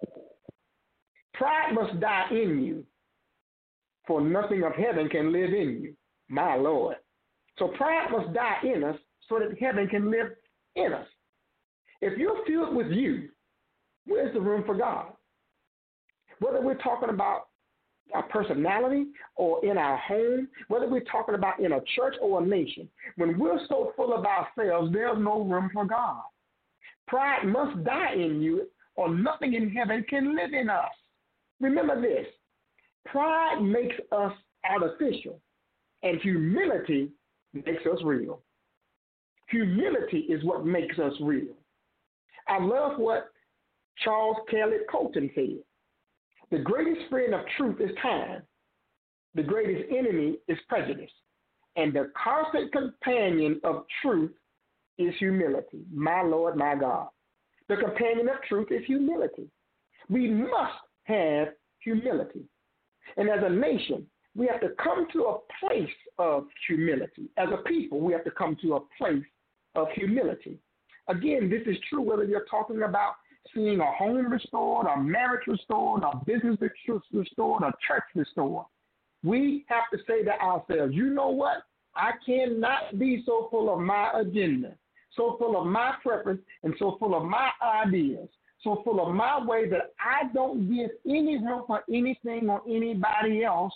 Pride must die in you, for nothing of heaven can live in you, my Lord. So pride must die in us so that heaven can live in us. If you're filled with you, where's the room for God? Whether we're talking about our personality or in our home, whether we're talking about in a church or a nation, when we're so full of ourselves, there's no room for God. Pride must die in you or nothing in heaven can live in us. Remember this, pride makes us artificial and humility makes us real. Humility is what makes us real. I love what Charles Kelly Colton said. The greatest friend of truth is time. The greatest enemy is prejudice. And the constant companion of truth is humility. My Lord, my God. The companion of truth is humility. We must have humility. And as a nation, we have to come to a place of humility. As a people, we have to come to a place of humility. Again, this is true whether you're talking about seeing a home restored, a marriage restored, a business restored, a church restored. We have to say to ourselves, you know what? I cannot be so full of my agenda, so full of my preference, and so full of my ideas, so full of my way that I don't give any room for anything or anybody else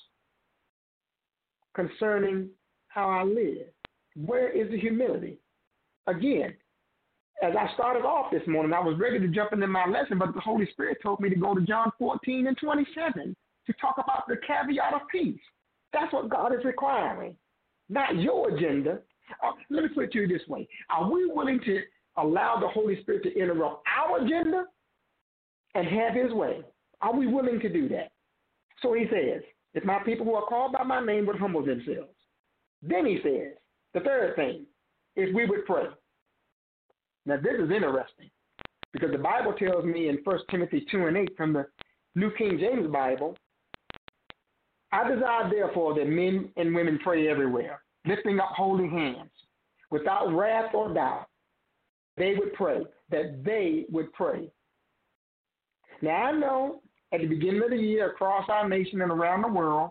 concerning how I live. Where is the humility? Again, as I started off this morning, I was ready to jump into my lesson, but the Holy Spirit told me to go to John fourteen and twenty-seven to talk about the caveat of peace. That's what God is requiring. not your agenda. Uh, let me put it to you this way. Are we willing to allow the Holy Spirit to interrupt our agenda and have his way? Are we willing to do that? So he says, if my people who are called by my name would humble themselves. Then he says, the third thing, if we would pray. Now this is interesting because the Bible tells me in First Timothy two and eight from the New King James Bible, I desire therefore that men and women pray everywhere, lifting up holy hands, without wrath or doubt. They would pray, that they would pray. Now I know at the beginning of the year across our nation and around the world,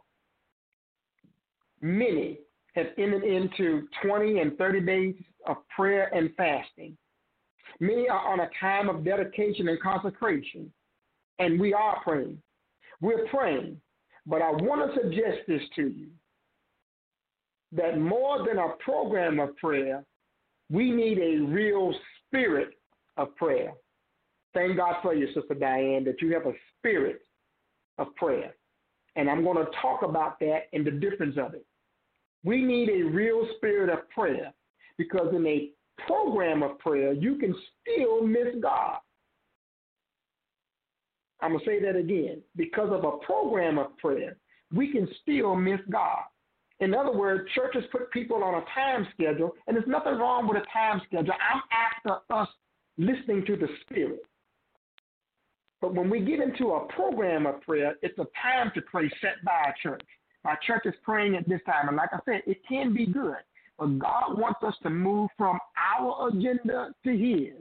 many have entered into twenty and thirty days of prayer and fasting. Many are on a time of dedication and consecration, and we are praying. We're praying, but I want to suggest this to you, that more than a program of prayer, we need a real spirit of prayer. Thank God for you, Sister Diane, that you have a spirit of prayer. And I'm going to talk about that and the difference of it. We need a real spirit of prayer because in a program of prayer, you can still miss God. I'm going to say that again. Because of a program of prayer, we can still miss God. In other words, churches put people on a time schedule, and there's nothing wrong with a time schedule. I'm after us listening to the Spirit. But when we get into a program of prayer, it's a time to pray set by a church. Our church is praying at this time, and like I said, it can be good. But God wants us to move from our agenda to his.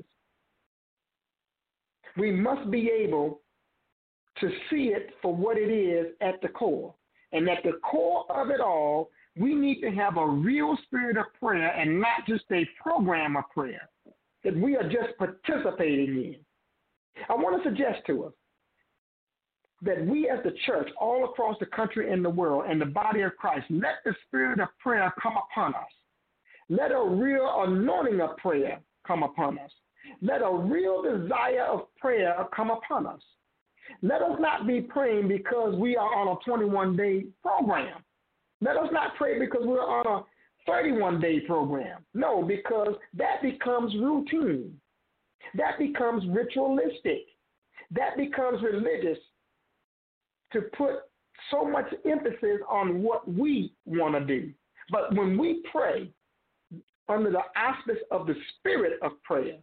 We must be able to see it for what it is at the core. And at the core of it all, we need to have a real spirit of prayer and not just a program of prayer that we are just participating in. I want to suggest to us that we as the church all across the country and the world and the body of Christ, let the spirit of prayer come upon us. Let a real anointing of prayer come upon us. Let a real desire of prayer come upon us. Let us not be praying because we are on a twenty-one day program. Let us not pray because we're on a thirty-one day program. No, because that becomes routine. That becomes ritualistic. That becomes religious to put so much emphasis on what we want to do. But when we pray under the auspice of the spirit of prayer,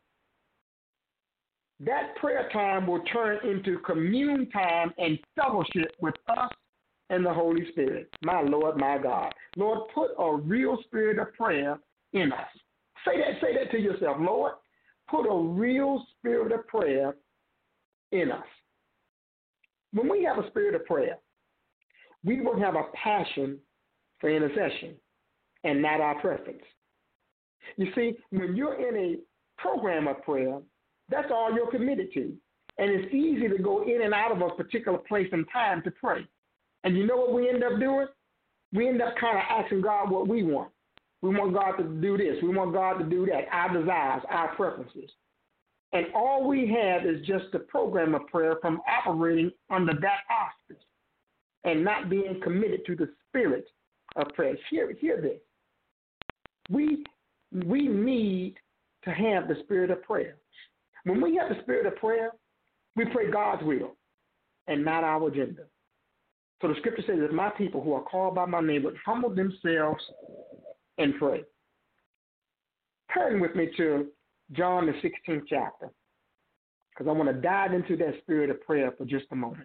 that prayer time will turn into commune time and fellowship with us and the Holy Spirit. My Lord, my God. Lord, put a real spirit of prayer in us. Say that, say that to yourself, Lord. Put a real spirit of prayer in us. When we have a spirit of prayer, we will have a passion for intercession and not our preference. You see, when you're in a program of prayer, that's all you're committed to. And it's easy to go in and out of a particular place and time to pray. And you know what we end up doing? We end up kind of asking God what we want. We want God to do this. We want God to do that, our desires, our preferences. And all we have is just a program of prayer from operating under that auspice and not being committed to the spirit of prayer. Hear, hear this. We, we need to have the spirit of prayer. When we have the spirit of prayer, we pray God's will and not our agenda. So the scripture says that my people who are called by my name would humble themselves and pray. Turn with me to John the sixteenth chapter, because I want to dive into that spirit of prayer for just a moment.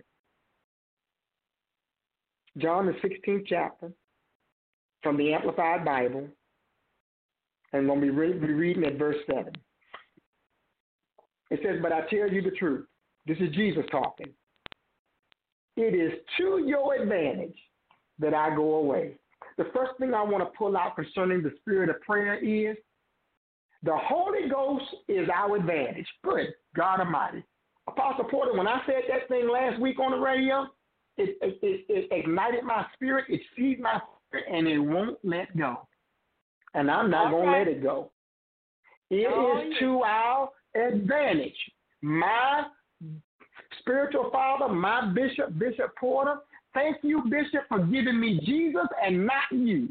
John the sixteenth chapter from the Amplified Bible, and I'm going to be re- reading at verse seven. It says, but I tell you the truth. This is Jesus talking. It is to your advantage that I go away. The first thing I want to pull out concerning the spirit of prayer is the Holy Ghost is our advantage. Good God Almighty. Apostle Porter, when I said that thing last week on the radio, it, it, it, it ignited my spirit, it seized my spirit, and it won't let go. And I'm not going to let it go. It oh, is yeah. to our advantage. My spiritual father, my bishop, Bishop Porter, thank you, Bishop, for giving me Jesus and not you.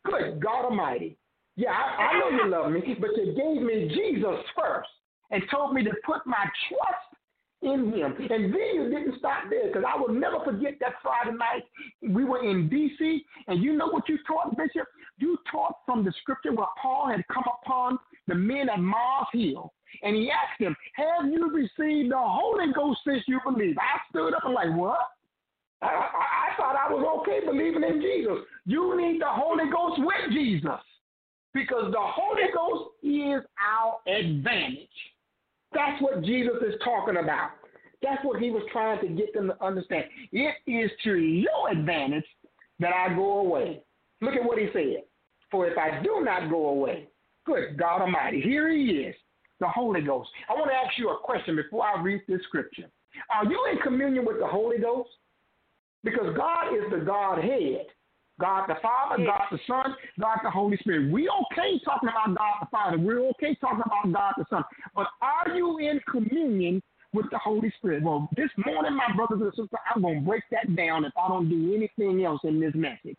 Good God Almighty. Yeah, I, I know you love me, but you gave me Jesus first and told me to put my trust in him. And then you didn't stop there, because I will never forget that Friday night we were in D C, and you know what you taught, Bishop? You taught from the scripture where Paul had come upon the men at Mars Hill, and he asked them, have you received the Holy Ghost since you believe? I stood up and like, what? I, I, I thought I was okay believing in Jesus. You need the Holy Ghost with Jesus, because the Holy Ghost is our advantage. That's what Jesus is talking about. That's what he was trying to get them to understand. It is to your advantage that I go away. Look at what he said. For if I do not go away, good God Almighty, here he is, the Holy Ghost. I want to ask you a question before I read this scripture. Are you in communion with the Holy Ghost? Because God is the Godhead. God the Father, God the Son, God the Holy Spirit. We okay talking about God the Father. We're okay talking about God the Son. But are you in communion with the Holy Spirit? Well, this morning, my brothers and sisters, I'm going to break that down if I don't do anything else in this message.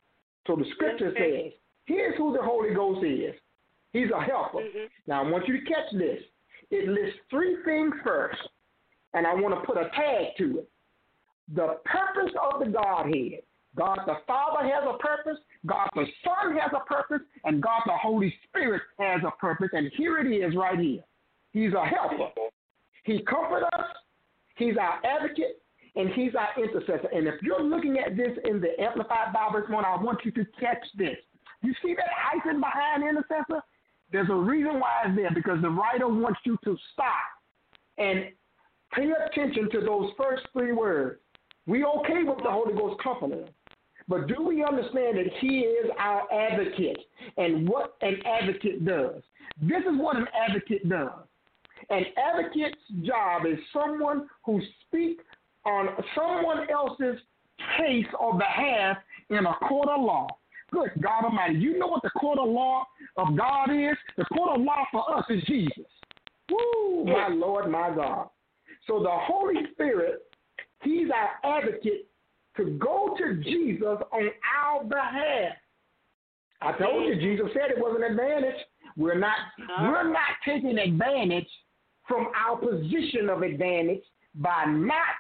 So the scripture says, here's who the Holy Ghost is. He's a helper. Mm-hmm. Now, I want you to catch this. It lists three things first, and I want to put a tag to it. The purpose of the Godhead. God the Father has a purpose, God the Son has a purpose, and God the Holy Spirit has a purpose. And here it is right here. He's a helper. He comforts us, he's our advocate, and he's our intercessor. And if you're looking at this in the Amplified Bible this morning, I want you to catch this. You see that hyphen behind intercessor? There's a reason why it's there, because the writer wants you to stop and pay attention to those first three words. We okay with the Holy Ghost comforting, but do we understand that he is our advocate and what an advocate does? This is what an advocate does. An advocate's job is someone who speaks on someone else's case or behalf in a court of law. Good God Almighty. You know what the court of law of God is? The court of law for us is Jesus. Woo, my Lord, my God. So the Holy Spirit, he's our advocate to go to Jesus on our behalf. I told you, Jesus said it was an advantage. We're not, we're not taking advantage from our position of advantage by not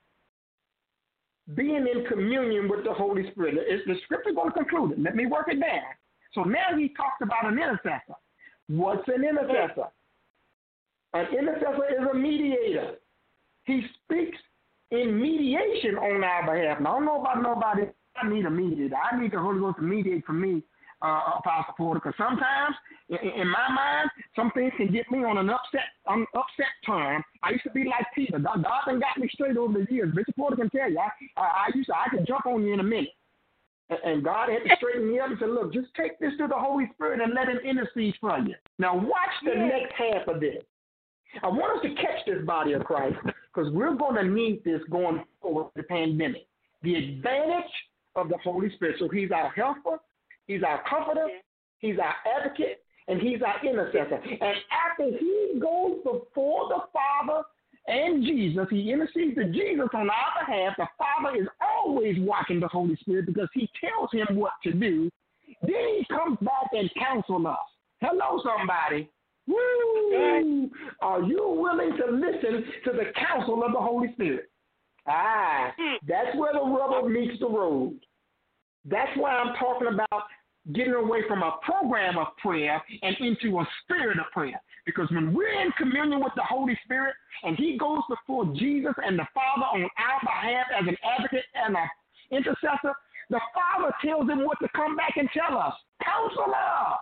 being in communion with the Holy Spirit. Is the scripture going to conclude it? Let me work it down. So now he talks about an intercessor. What's an intercessor? An intercessor is a mediator. He speaks in mediation on our behalf. Now, I don't know about nobody. I need a mediator. I need the Holy Ghost to mediate for me, uh, Apostle Porter, because sometimes, in, in my mind, some things can get me on an upset, um, upset term. I used to be like Peter. God, God done got me straight over the years. Bishop Porter can tell you. I, I, I used to, I could jump on you in a minute. And, and God had to straighten me up and say, look, just take this to the Holy Spirit and let him intercede for you. Now, watch the yeah. next half of this. I want us to catch this, body of Christ, because we're going to need this going forward with the pandemic. The advantage of the Holy Spirit. So he's our helper, he's our comforter, he's our advocate, and he's our intercessor. And after he goes before the Father and Jesus, he intercedes to Jesus on our behalf. The Father is always watching the Holy Spirit because he tells him what to do. Then he comes back and counsels us. Hello, somebody. Woo! Are you willing to listen to the counsel of the Holy Spirit? Ah, that's where the rubber meets the road. That's why I'm talking about getting away from a program of prayer and into a spirit of prayer. Because when we're in communion with the Holy Spirit and he goes before Jesus and the Father on our behalf as an advocate and an intercessor, the Father tells him what to come back and tell us. Counselor!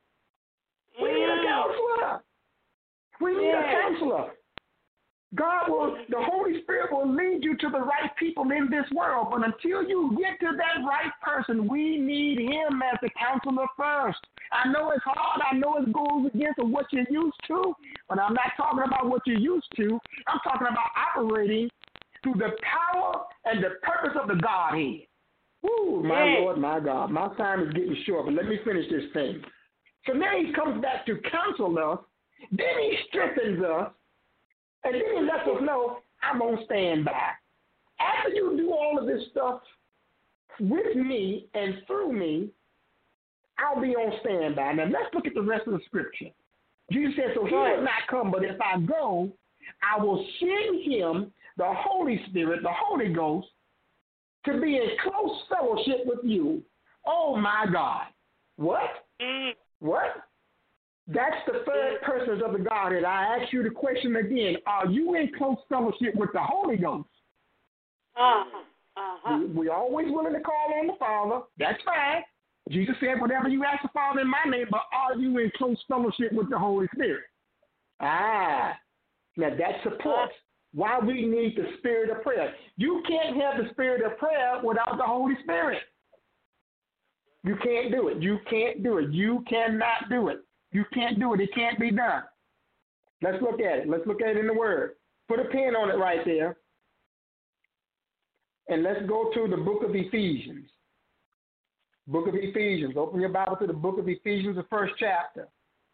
We need a counselor. We need a counselor. God will, the Holy Spirit will lead you to the right people in this world. But until you get to that right person, we need him as the counselor first. I know it's hard. I know it goes against what you're used to. But I'm not talking about what you're used to. I'm talking about operating through the power and the purpose of the Godhead. Woo, my yeah. Lord, my God. My time is getting short, but let me finish this thing. So now he comes back to counsel us. Then he strengthens us. And then he lets us know, I'm going to stand by. After you do all of this stuff with me and through me, I'll be on standby. Now, let's look at the rest of the scripture. Jesus said, so he will not come, but if I go, I will send him the Holy Spirit, the Holy Ghost, to be in close fellowship with you. Oh, my God. What? What? That's the third person of the Godhead. I ask you the question again. Are you in close fellowship with the Holy Ghost? Uh-huh. Uh-huh. We, we're always willing to call on the Father. That's fine. Jesus said, whatever you ask the Father in my name, but are you in close fellowship with the Holy Spirit? Ah, now that supports why we need the spirit of prayer. You can't have the spirit of prayer without the Holy Spirit. You can't do it. You can't do it. You cannot do it. You can't do it. It can't be done. Let's look at it. Let's look at it in the Word. Put a pin on it right there. And let's go to the book of Ephesians. Book of Ephesians. Open your Bible to the book of Ephesians, the first chapter.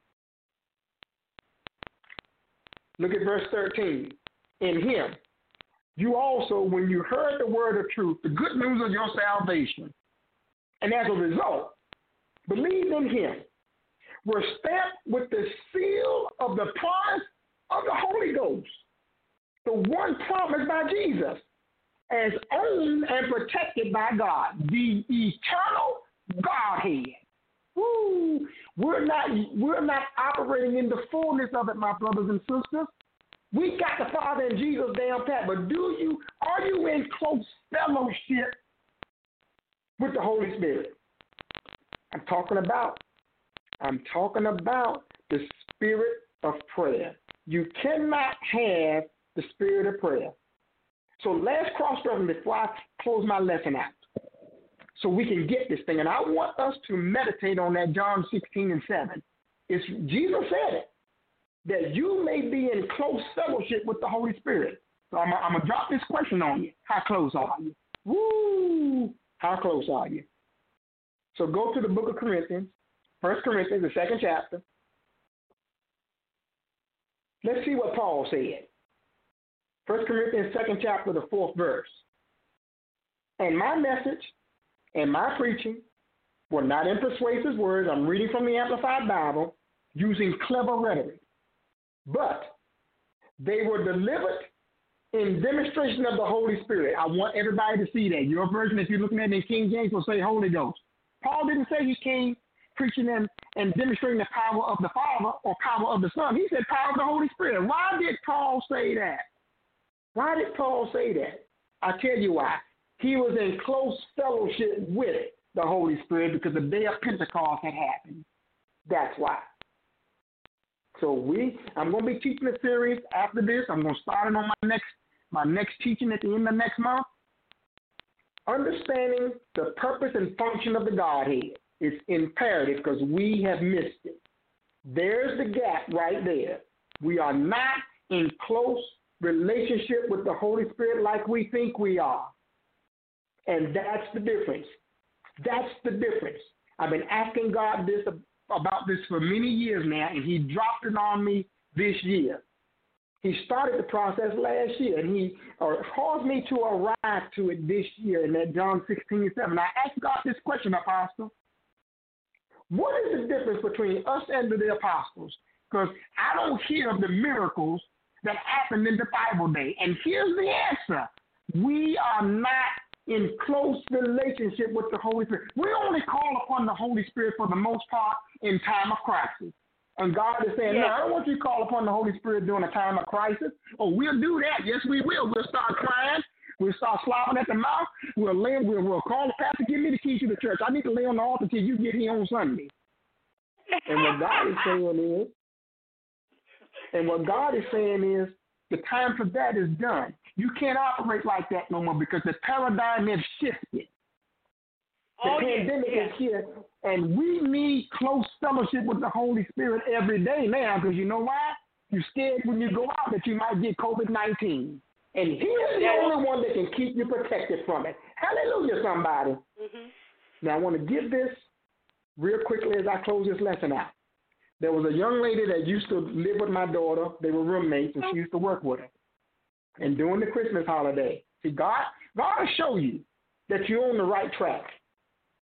Look at verse thirteen. In him, you also, when you heard the word of truth, the good news of your salvation, and as a result, believed in him, were stamped with the seal of the promise of the Holy Ghost, the one promised by Jesus, as owned and protected by God, the eternal Godhead. Woo! We're not, we're not operating in the fullness of it, my brothers and sisters. We got the Father and Jesus down pat, but do you, are you in close fellowship with the Holy Spirit? I'm talking about, I'm talking about the spirit of prayer. You cannot have the spirit of prayer. So last cross-reference before I close my lesson out, so we can get this thing. And I want us to meditate on that John sixteen and seven. It's, Jesus said it, that you may be in close fellowship with the Holy Spirit. So I'm, I'm going to drop this question on you. How close are you? Woo! How close are you? So go to the book of Corinthians, First Corinthians, the second chapter. Let's see what Paul said. First Corinthians, second chapter, the fourth verse. And my message and my preaching were not in persuasive words. I'm reading from the Amplified Bible using clever rhetoric. But they were delivered in demonstration of the Holy Spirit. I want everybody to see that. Your version, if you're looking at it in King James, will say Holy Ghost. Paul didn't say he came preaching and, and demonstrating the power of the Father or power of the Son. He said power of the Holy Spirit. Why did Paul say that? Why did Paul say that? I'll tell you why. He was in close fellowship with the Holy Spirit because the day of Pentecost had happened. That's why. So we, I'm going to be teaching a series after this. I'm going to start it on my next, my next teaching at the end of next month. Understanding the purpose and function of the Godhead is imperative because we have missed it. There's the gap right there. We are not in close relationship with the Holy Spirit like we think we are. And that's the difference. That's the difference. I've been asking God this about this for many years now, and he dropped it on me this year. He started the process last year, and he or caused me to arrive to it this year in that John sixteen and seven. I asked God this question, Apostle. What is the difference between us and the apostles? Because I don't hear of the miracles that happened in the Bible day. And here's the answer. We are not in close relationship with the Holy Spirit. We only call upon the Holy Spirit for the most part in time of crisis. And God is saying, yeah. no, I don't want you to call upon the Holy Spirit during a time of crisis. Oh, we'll do that. Yes, we will. We'll start crying. We'll start slobbering at the mouth. We'll lay, we'll, we'll call the pastor, give me the keys to the church. I need to lay on the altar until you get here on Sunday. And what God is saying is, and what God is saying is, the time for that is done. You can't operate like that no more because the paradigm has shifted. The oh, pandemic yeah, yeah. is here, and we need close fellowship with the Holy Spirit every day now because you know why? You're scared when you go out that you might get COVID nineteen. And he's the yeah. only one that can keep you protected from it. Hallelujah, somebody. Mm-hmm. Now, I want to give this real quickly as I close this lesson out. There was a young lady that used to live with my daughter. They were roommates, and she used to work with her. And during the Christmas holiday, see, God, God will show you that you're on the right track.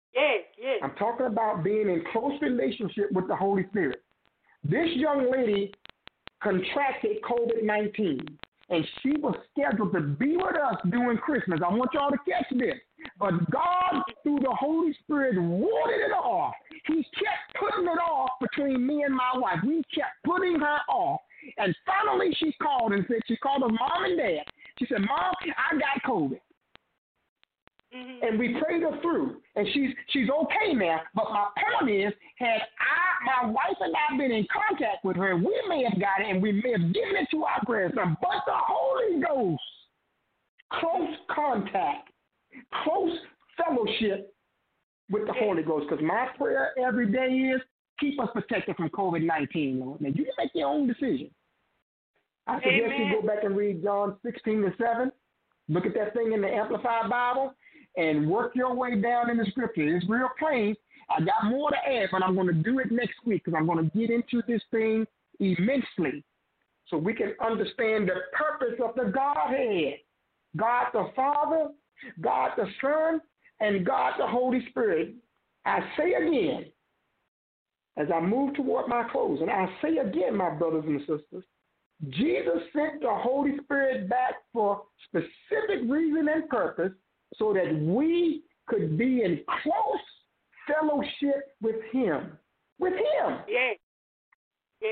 Yeah, yeah. I'm talking about being in close relationship with the Holy Spirit. This young lady contracted COVID nineteen, and she was scheduled to be with us during Christmas. I want y'all to catch this. But God, through the Holy Spirit, warded it off. He kept putting it off between me and my wife. We kept putting her off. And finally she called and said, she called her mom and dad. She said, Mom, I got COVID. Mm-hmm. And we prayed her through, and she's she's okay now. But my point is, had I, my wife and I been in contact with her, we may have got it, and we may have given it to our grandson. But the Holy Ghost, close contact, close fellowship with the Holy Ghost. Because my prayer every day is, keep us protected from COVID nineteen, Lord. Now, you can make your own decision. I suggest Amen. You go back and read John sixteen and seven. Look at that thing in the Amplified Bible and work your way down in the scripture. It's real plain. I got more to add, but I'm going to do it next week because I'm going to get into this thing immensely so we can understand the purpose of the Godhead. God the Father, God the Son, and God the Holy Spirit. I say again, as I move toward my close, and I say again, my brothers and sisters, Jesus sent the Holy Spirit back for specific reason and purpose so that we could be in close fellowship with him. With him. Yeah. Yeah.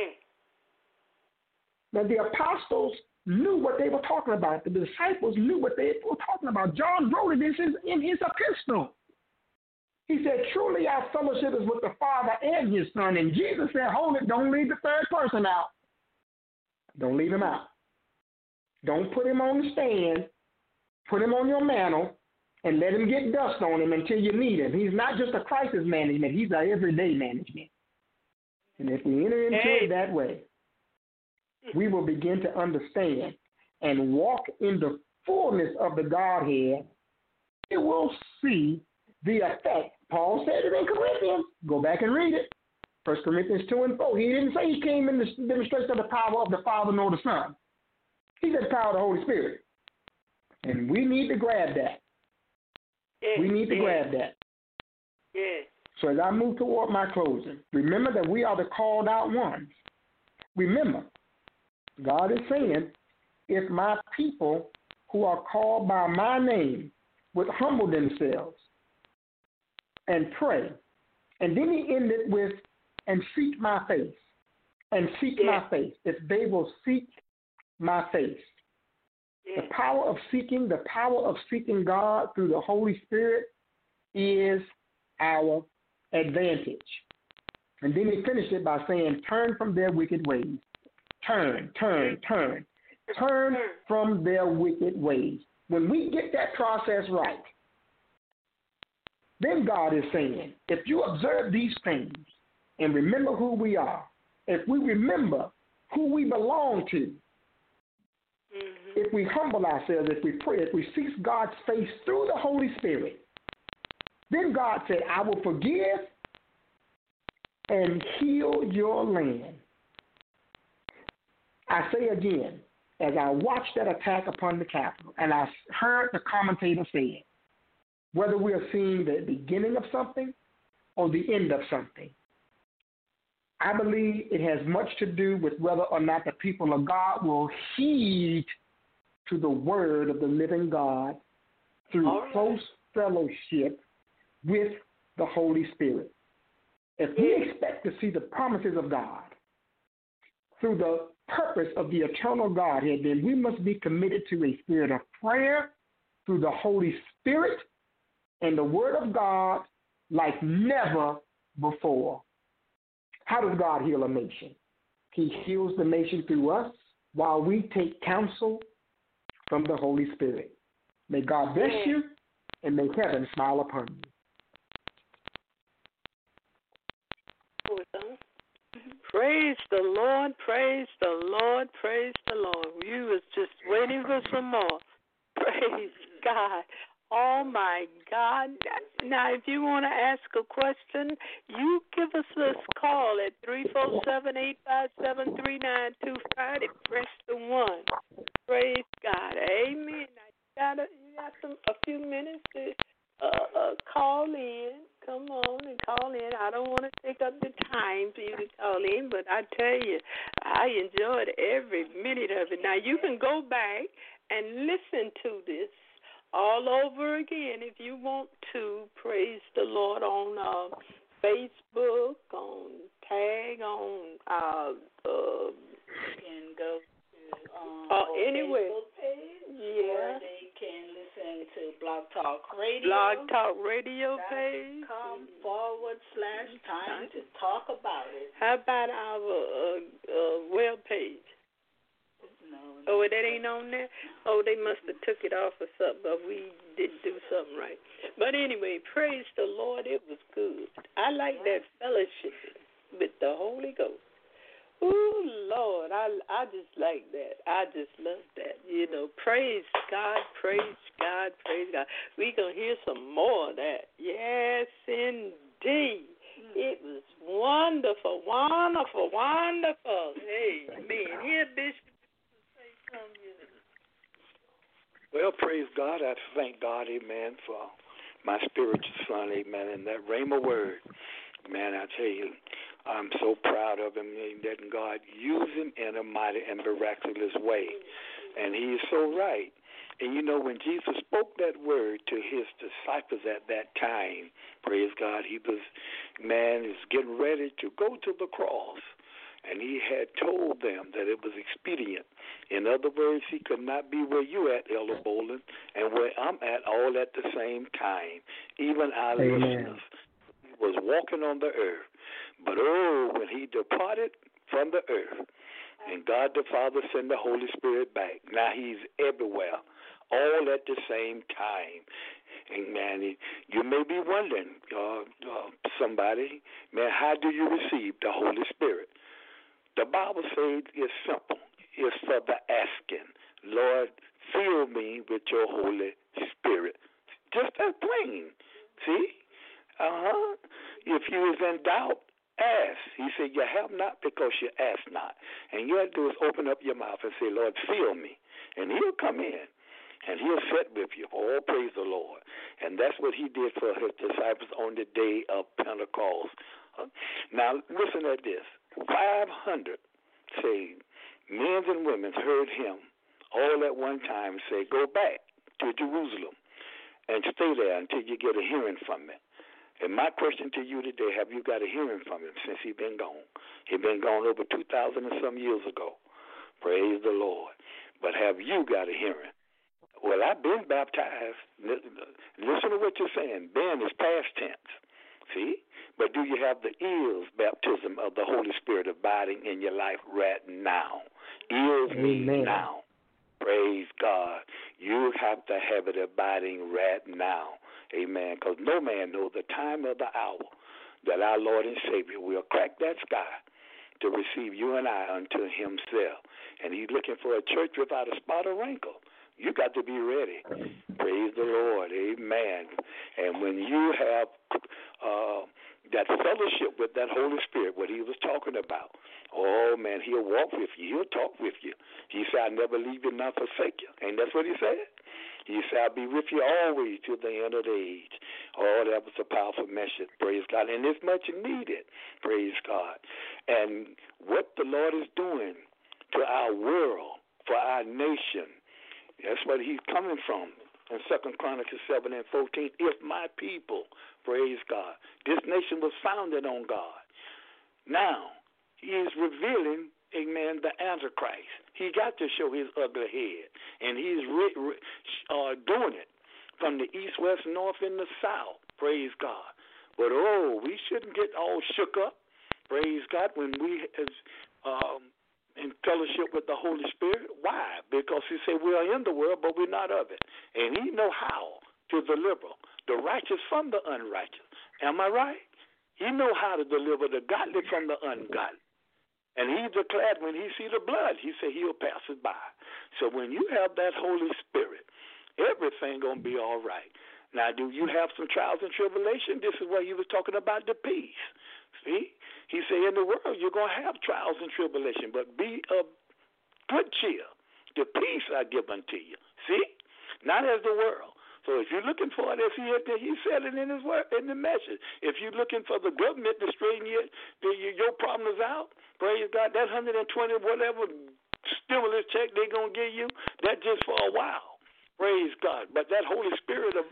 Now, the apostles knew what they were talking about. The disciples knew what they were talking about. John wrote it in his, in his epistle. He said, truly our fellowship is with the Father and his Son. And Jesus said, hold it, don't leave the third person out. Don't leave him out. Don't put him on the stand. Put him on your mantle and let him get dust on him until you need him. He's not just a crisis management. He's our everyday management. And if we enter into hey. it that way, we will begin to understand and walk in the fullness of the Godhead. We will see the effect. Paul said it in Corinthians. Go back and read it. First Corinthians two and four. He didn't say he came in the demonstration of the power of the Father nor the Son. He said the power of the Holy Spirit. And we need to grab that. Yeah, we need to yeah. grab that. Yeah. So as I move toward my closing, remember that we are the called out ones. Remember, God is saying, if my people who are called by my name would humble themselves and pray, and then he ended with, and seek my face, and seek yeah. my face. If they will seek my face. Yeah. The power of seeking, the power of seeking God through the Holy Spirit is our advantage. And then he finished it by saying, turn from their wicked ways. Turn, turn, turn. Turn from their wicked ways. When we get that process right, then God is saying, if you observe these things and remember who we are, if we remember who we belong to, mm-hmm. if we humble ourselves, if we pray, if we seek God's face through the Holy Spirit, then God said, I will forgive and heal your land. I say again, as I watched that attack upon the Capitol, and I heard the commentator say it, whether we are seeing the beginning of something or the end of something, I believe it has much to do with whether or not the people of God will heed to the word of the living God through right. close fellowship with the Holy Spirit. If we expect to see the promises of God through the purpose of the eternal Godhead, then we must be committed to a spirit of prayer through the Holy Spirit and the Word of God like never before. How does God heal a nation? He heals the nation through us while we take counsel from the Holy Spirit. May God bless you, and may heaven smile upon you. Praise the Lord, praise the Lord, praise the Lord. You was just waiting for some more. Praise God. Oh, my God. Now, if you want to ask a question, you give us this call at three four seven, eight five seven, three nine two five and press the one. Praise God. Amen. Now, you got, a, you got some, a few minutes to uh, uh, call in. Come I tell you, I enjoyed every minute of it. Now, you can go back and listen to this all over again if you want to. Praise the Lord on uh, Facebook, on Tag, on uh, uh, you can go to um, uh, anywhere. Facebook page, yeah. or they can listen to Blog Talk Radio. Blog Talk Radio page. Com forward slash time to talk about it. How about our uh, uh, web page? No, no. Oh, that ain't on there? Oh, they must have took it off or something, but we didn't do something right. But anyway, praise the Lord, it was good. I like that fellowship with the Holy Ghost. Ooh, Lord, I, I just like that. I just love that. You know, praise God, praise God, praise God. We going to hear some more of that. Yes, indeed. It was wonderful, wonderful, wonderful. Amen. Here, Bishop, say something. Well, praise God. I thank God, amen, for my spiritual son, amen, and that rhema word. Man, I tell you, I'm so proud of him, letting God use him in a mighty and miraculous way. And he is so right. And you know, when Jesus spoke that word to his disciples at that time, praise God, he was, man, is getting ready to go to the cross. And he had told them that it was expedient. In other words, he could not be where you at, Elder Bolden, and where I'm at all at the same time. Even our Amen. listeners. He was walking on the earth. But oh, when he departed from the earth, and God the Father sent the Holy Spirit back, now he's everywhere, all at the same time. And man, you may be wondering, uh, uh, somebody, man, how do you receive the Holy Spirit? The Bible says it's simple. It's for the asking. Lord, fill me with your Holy Spirit. Just that plain. See? Uh-huh. If you is in doubt, ask. He said, you have not because you ask not. And you have to do is open up your mouth and say, Lord, fill me. And he'll come in. And he'll sit with you. Oh, praise the Lord. And that's what he did for his disciples on the day of Pentecost. Now, listen at this. five hundred say men and women heard him all at one time say, go back to Jerusalem and stay there until you get a hearing from me. And my question to you today, have you got a hearing from him since he's been gone? He's been gone over two thousand and some years ago. Praise the Lord. But have you got a hearing? Well, I've been baptized. Listen to what you're saying. Been is past tense. See? But do you have the ears baptism of the Holy Spirit abiding in your life right now? Ears mean now. Praise God. You have to have it abiding right now. Amen. Because no man knows the time or the hour that our Lord and Savior will crack that sky to receive you and I unto himself. And he's looking for a church without a spot or wrinkle. You got to be ready. Praise the Lord. Amen. And when you have uh, that fellowship with that Holy Spirit, what he was talking about, oh, man, he'll walk with you. He'll talk with you. He said, I'll never leave you, not forsake you. Ain't that's what he said? He said, I'll be with you always to the end of the age. Oh, that was a powerful message. Praise God. And it's much needed. Praise God. And what the Lord is doing to our world, for our nation, that's what he's coming from in Second Chronicles seven and fourteen. If my people, praise God. This nation was founded on God. Now, he is revealing, amen, the Antichrist. He got to show his ugly head. And he's re- re- uh, doing it from the east, west, north, and the south. Praise God. But, oh, we shouldn't get all shook up. Praise God. When we as um in fellowship with the Holy Spirit. Why? Because he said we are in the world, but we're not of it. And he know how to deliver the righteous from the unrighteous. Am I right? He know how to deliver the godly from the ungodly. And he declared when he see the blood, he said he'll pass it by. So when you have that Holy Spirit, everything going to be all right. Now, do you have some trials and tribulation? This is what he was talking about, the peace. See? He said, in the world, you're going to have trials and tribulation, but be of good cheer. The peace I give unto you. See? Not as the world. So if you're looking for it, if he he said it in his word, in the message. If you're looking for the government to straighten you, your problems out, praise God, that one hundred twenty whatever stimulus check they're going to give you, that's just for a while. Praise God. But that Holy Spirit of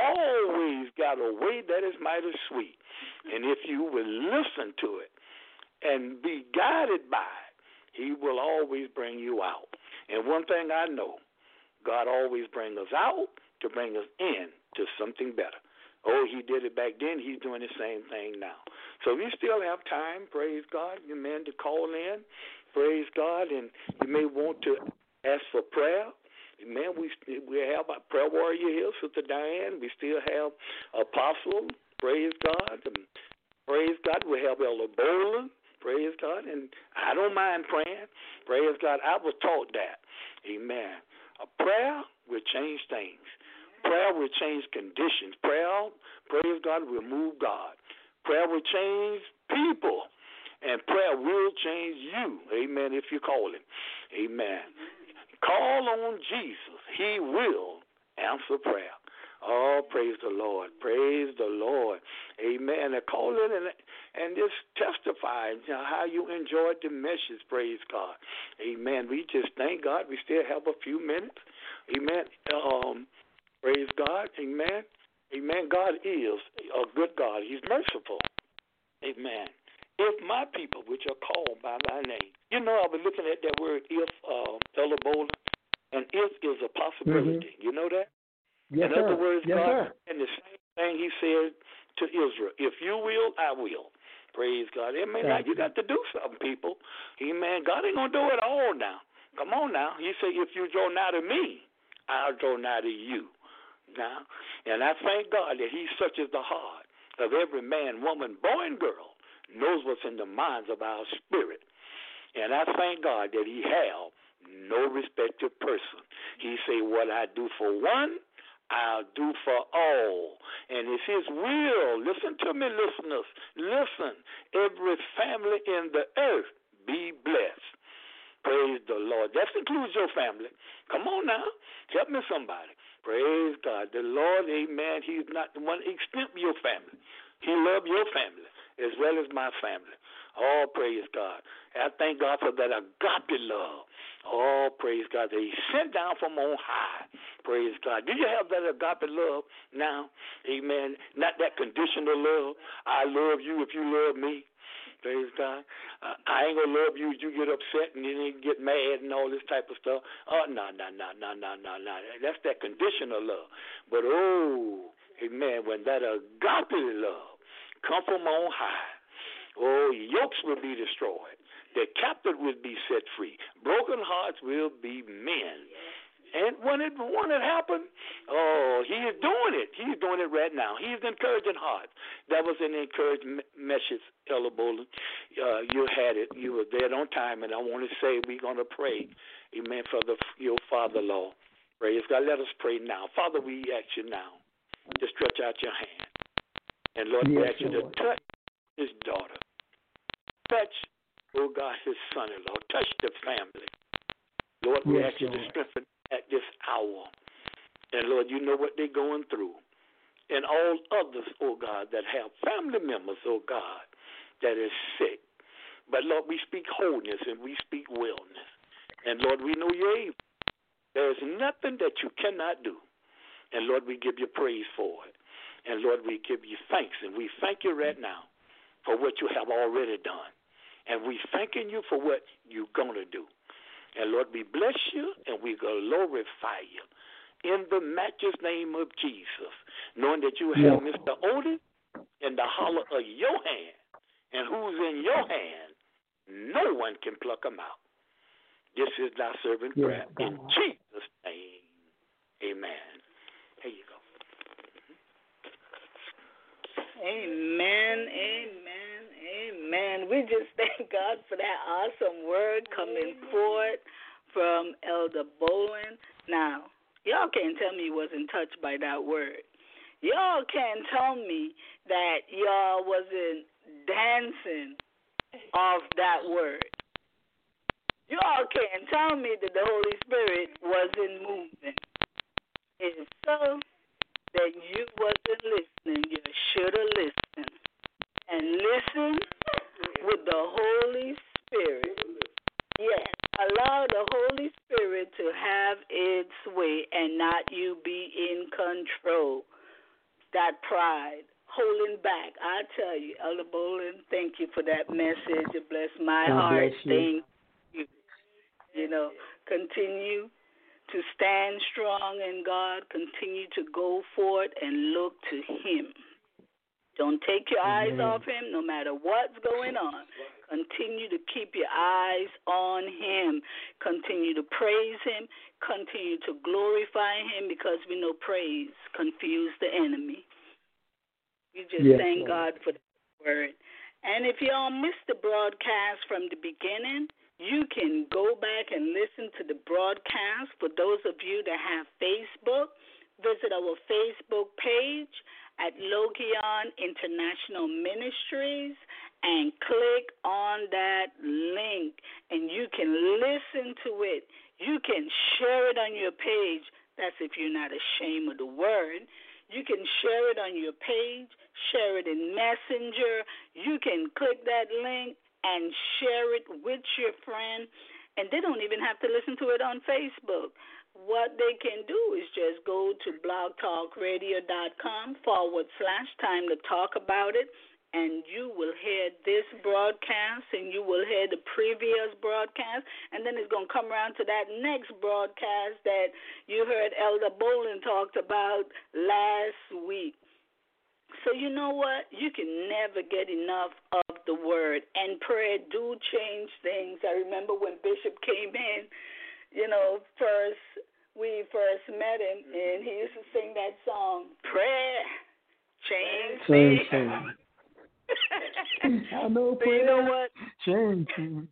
always got a way that is mighty sweet. And if you will listen to it and be guided by it, he will always bring you out. And one thing I know, God always brings us out to bring us in to something better. Oh, he did it back then. He's doing the same thing now. So we still have time, praise God, amen, to call in, praise God, and you may want to ask for prayer. Amen. We we have our prayer warrior here, Sister Diane. We still have Apostle, praise God. And praise God. We have Elder Boland, praise God. And I don't mind praying, praise God. I was taught that. Amen. A prayer will change things. Prayer will change conditions. Prayer, praise God, will move God. Prayer will change people. And prayer will change you. Amen, if you call him. Amen. Call on Jesus. He will answer prayer. Oh, praise the Lord. Praise the Lord. Amen. And call in and, and just testify, you know, how you enjoyed the message. Praise God. Amen. We just thank God. We still have a few minutes. Amen. Um, praise God. Amen. Amen. God is a good God. He's merciful. Amen. If my people, which are called by my name. You know, I was looking at that word if, uh, Elder Boland, and if is a possibility. Mm-hmm. You know that? Yes, In other sir. words, yes, God, sir. and the same thing he said to Israel, if you will, I will. Praise God. Amen. Now, you got to do something, people. Amen. God ain't going to do it all now. Come on now. He said, if you draw nigh to me, I'll draw nigh to you. Now, and I thank God that he searches the heart of every man, woman, boy, and girl, knows what's in the minds of our spirit. And I thank God that he have no respected person. He say, what I do for one, I'll do for all. And it's his will. Listen to me, listeners. Listen. Every family in the earth be blessed. Praise the Lord. That includes your family. Come on now. Help me somebody. Praise God. The Lord, amen, he's not the one to exempt your family. He loves your family as well as my family. Oh, praise God. I thank God for that agape love. Oh, praise God, that he sent down from on high. Praise God. Do you have that agape love now? Amen. Not that conditional love. I love you if you love me. Praise God. Uh, I ain't going to love you if you get upset and then get mad and all this type of stuff. Oh, no, no, no, no, no, no, no. That's that conditional love. But, oh, amen, when that agape love come from on high, oh, yokes will be destroyed. The captive will be set free. Broken hearts will be mended. And when it when it happened, oh, he is doing it. He's doing it right now. He's encouraging hearts. That was an encouraging message, Elder Boland. Uh, you had it. You were there on time. And I want to say we're going to pray, amen, for the, your father-in-law. Praise God. Let us pray now. Father, we ask you now to stretch out your hand. And, Lord, yes, we ask you Lord. to touch his daughter. Touch, oh, God, his son-in-law. Touch the family. Lord, we yes, ask you Lord. to strengthen at this hour. And, Lord, you know what they're going through. And all others, oh, God, that have family members, oh, God, that is sick. But, Lord, we speak wholeness and we speak wellness. And, Lord, we know you're able. There is nothing that you cannot do. And, Lord, we give you praise for it. And, Lord, we give you thanks. And we thank you right now for what you have already done. And we thanking you for what you're going to do. And, Lord, we bless you and we glorify you in the matchless name of Jesus, knowing that you have yeah. Mister Otis in the hollow of your hand, and who's in your hand, no one can pluck him out. This is thy servant yeah, prayer in Jesus' name. Amen. Here you go. Amen, amen, amen. We just thank God for that awesome word coming forth from Elder Boland. Now, y'all can't tell me you wasn't touched by that word. Y'all can't tell me that y'all wasn't dancing off that word. Y'all can't tell me that the Holy Spirit wasn't moving. If so, not you be in control. That pride, holding back. I tell you, Elder Bolin, thank you for that message. It blessed my God heart. bless you. Thank you. You know, continue to stand strong in God. Continue to go forward and look to Him. Don't take your eyes Amen. off Him no matter what's going on. Continue to keep your eyes on Him. Continue to praise Him. Continue to glorify Him, because we know praise confuses the enemy. We just Yes, thank Lord. God for the word. And if y'all missed the broadcast from the beginning, you can go back and listen to the broadcast. For those of you that have Facebook, visit our Facebook page at Logion International Ministries and click on that link, and you can listen to it. You can share it on your page. That's if you're not ashamed of the word. You can share it on your page, share it in Messenger. You can click that link and share it with your friend, and they don't even have to listen to it on Facebook. What they can do is just go to blogtalkradio.com forward slash time to talk about it, and you will hear this broadcast, and you will hear the previous broadcast, and then it's going to come around to that next broadcast that you heard Elder Bolin talked about last week. So you know what? You can never get enough of the word, and prayer do change things. I remember when Bishop came in, you know, first, we first met him, and he used to sing that song, Prayer Change Things. I know So prayer. you know what? Change things.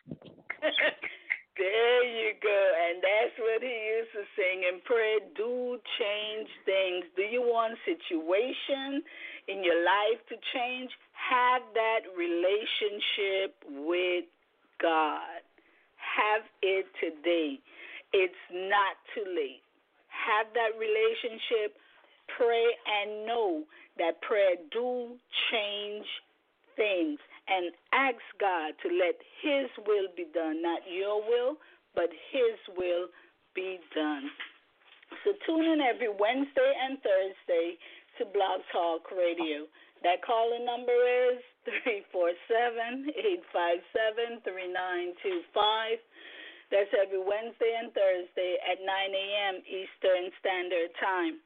There you go, and that's what he used to sing. And prayer do change things. Do you want situation in your life to change? Have that relationship with God. Have it today. It's not too late. Have that relationship. Pray and know that prayer do change things, and ask God to let His will be done, not your will, but His will be done. So tune in every Wednesday and Thursday to Blog Talk Radio. That calling number is three four seven, eight five seven, three nine two five. That's every Wednesday and Thursday at nine a.m. Eastern Standard Time.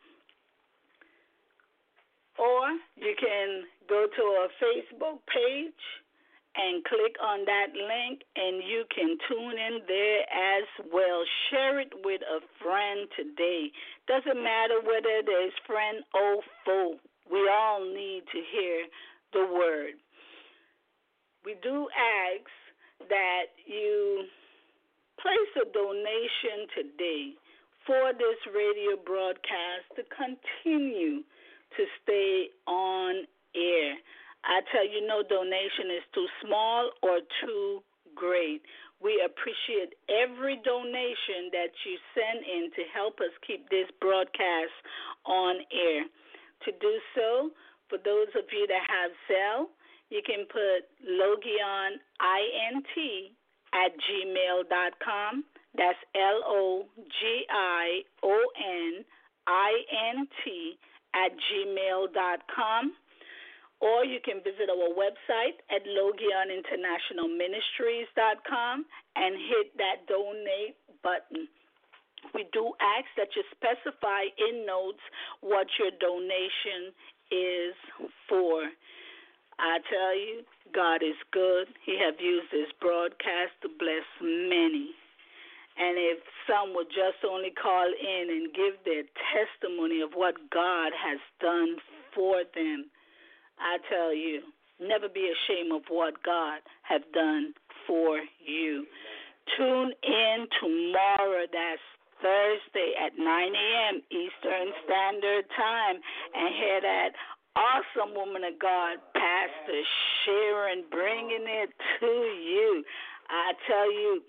Or you can go to our Facebook page and click on that link, and you can tune in there as well. Share it with a friend today. Doesn't matter whether there's friend or foe. We all need to hear the word. We do ask that you place a donation today for this radio broadcast to continue to stay on air. I tell you, no donation is too small or too great. We appreciate every donation that you send in to help us keep this broadcast on air. To do so, for those of you that have Zelle, you can put Logion int at gmail dot com. That's L O G I O N I N T at gmail dot com. Or you can visit our website at logion international ministries dot com and hit that donate button. We do ask that you specify in notes what your donation is for. I tell you, God is good. He have used this broadcast to bless many. And if some would just only call in and give their testimony of what God has done for them, I tell you, never be ashamed of what God have done for you. Tune in tomorrow, that's Thursday at nine a.m. Eastern Standard Time, and hear that awesome woman of God, Pastor Sharon, bringing it to you. I tell you,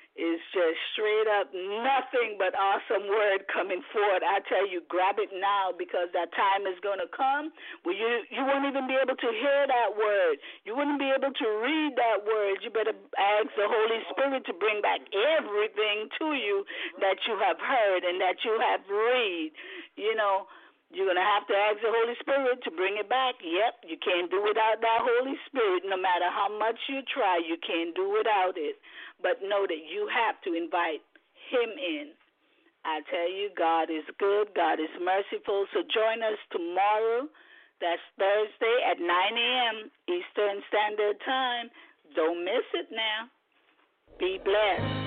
is just straight up nothing but awesome word coming forward. I tell you, grab it now, because that time is going to come where you, you won't even be able to hear that word. You wouldn't be able to read that word. You better ask the Holy Spirit to bring back everything to you that you have heard and that you have read. You know, you're going to have to ask the Holy Spirit to bring it back. Yep, you can't do without that Holy Spirit. No matter how much you try, you can't do without it. But know that you have to invite him in. I tell you, God is good. God is merciful. So join us tomorrow. That's Thursday at nine a.m. Eastern Standard Time. Don't miss it now. Be blessed.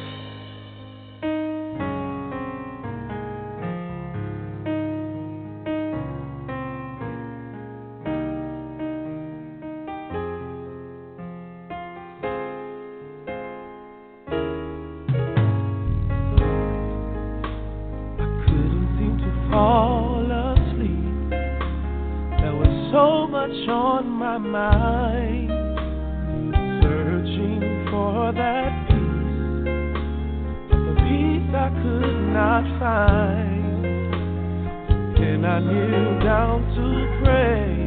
On my mind, searching for that peace, the peace I could not find. Then I kneel down to pray,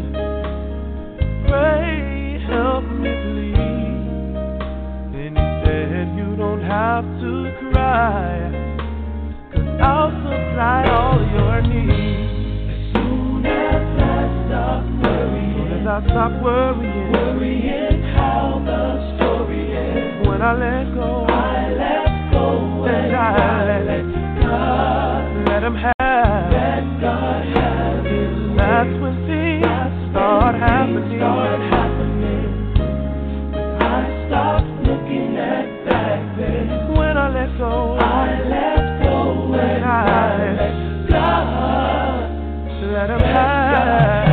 pray, help me please. Then he said, you don't have to cry, 'cause I'll supply all your needs. As soon as I stop worrying, I stop worrying, worrying how the story ends. When I let go, I let go, and I let, let God, let him have, let God have his way. That's when things That's start when happening. Things start happening. I stop looking at back then. When I let go, I let go, and I let God, let him have.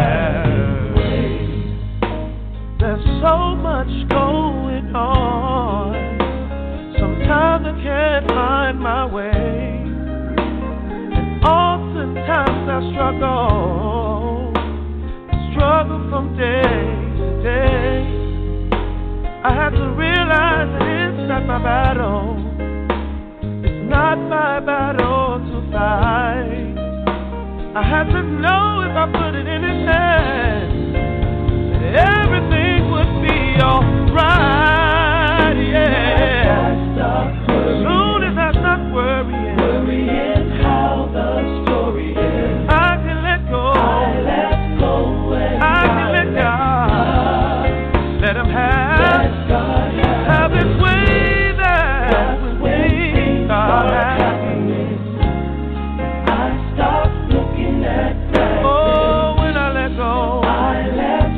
There's so much going on. Sometimes I can't find my way, and oftentimes I struggle, struggle from day to day. I have to realize that it's not my battle, it's not my battle to fight. I have to know if I put it in his hands, everything would be alright, yeah. As soon as I stop worrying, worrying how the story is, I can let go, I let go, and I can let God, let him have, God have, have his way. That's when things start happening. I stop looking at that. Oh, when I let go, I let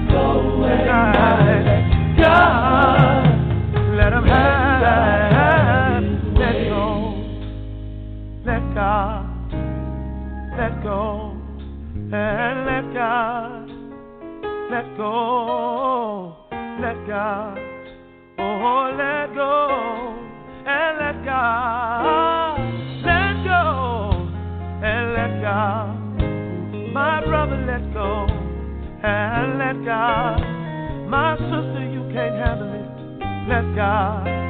God, let him have, let go, let God, let go, and let God, let go, let God, oh, let go, and let God, let go, and let God, my brother, let go, and let God. My sister, you can't handle it. Let God.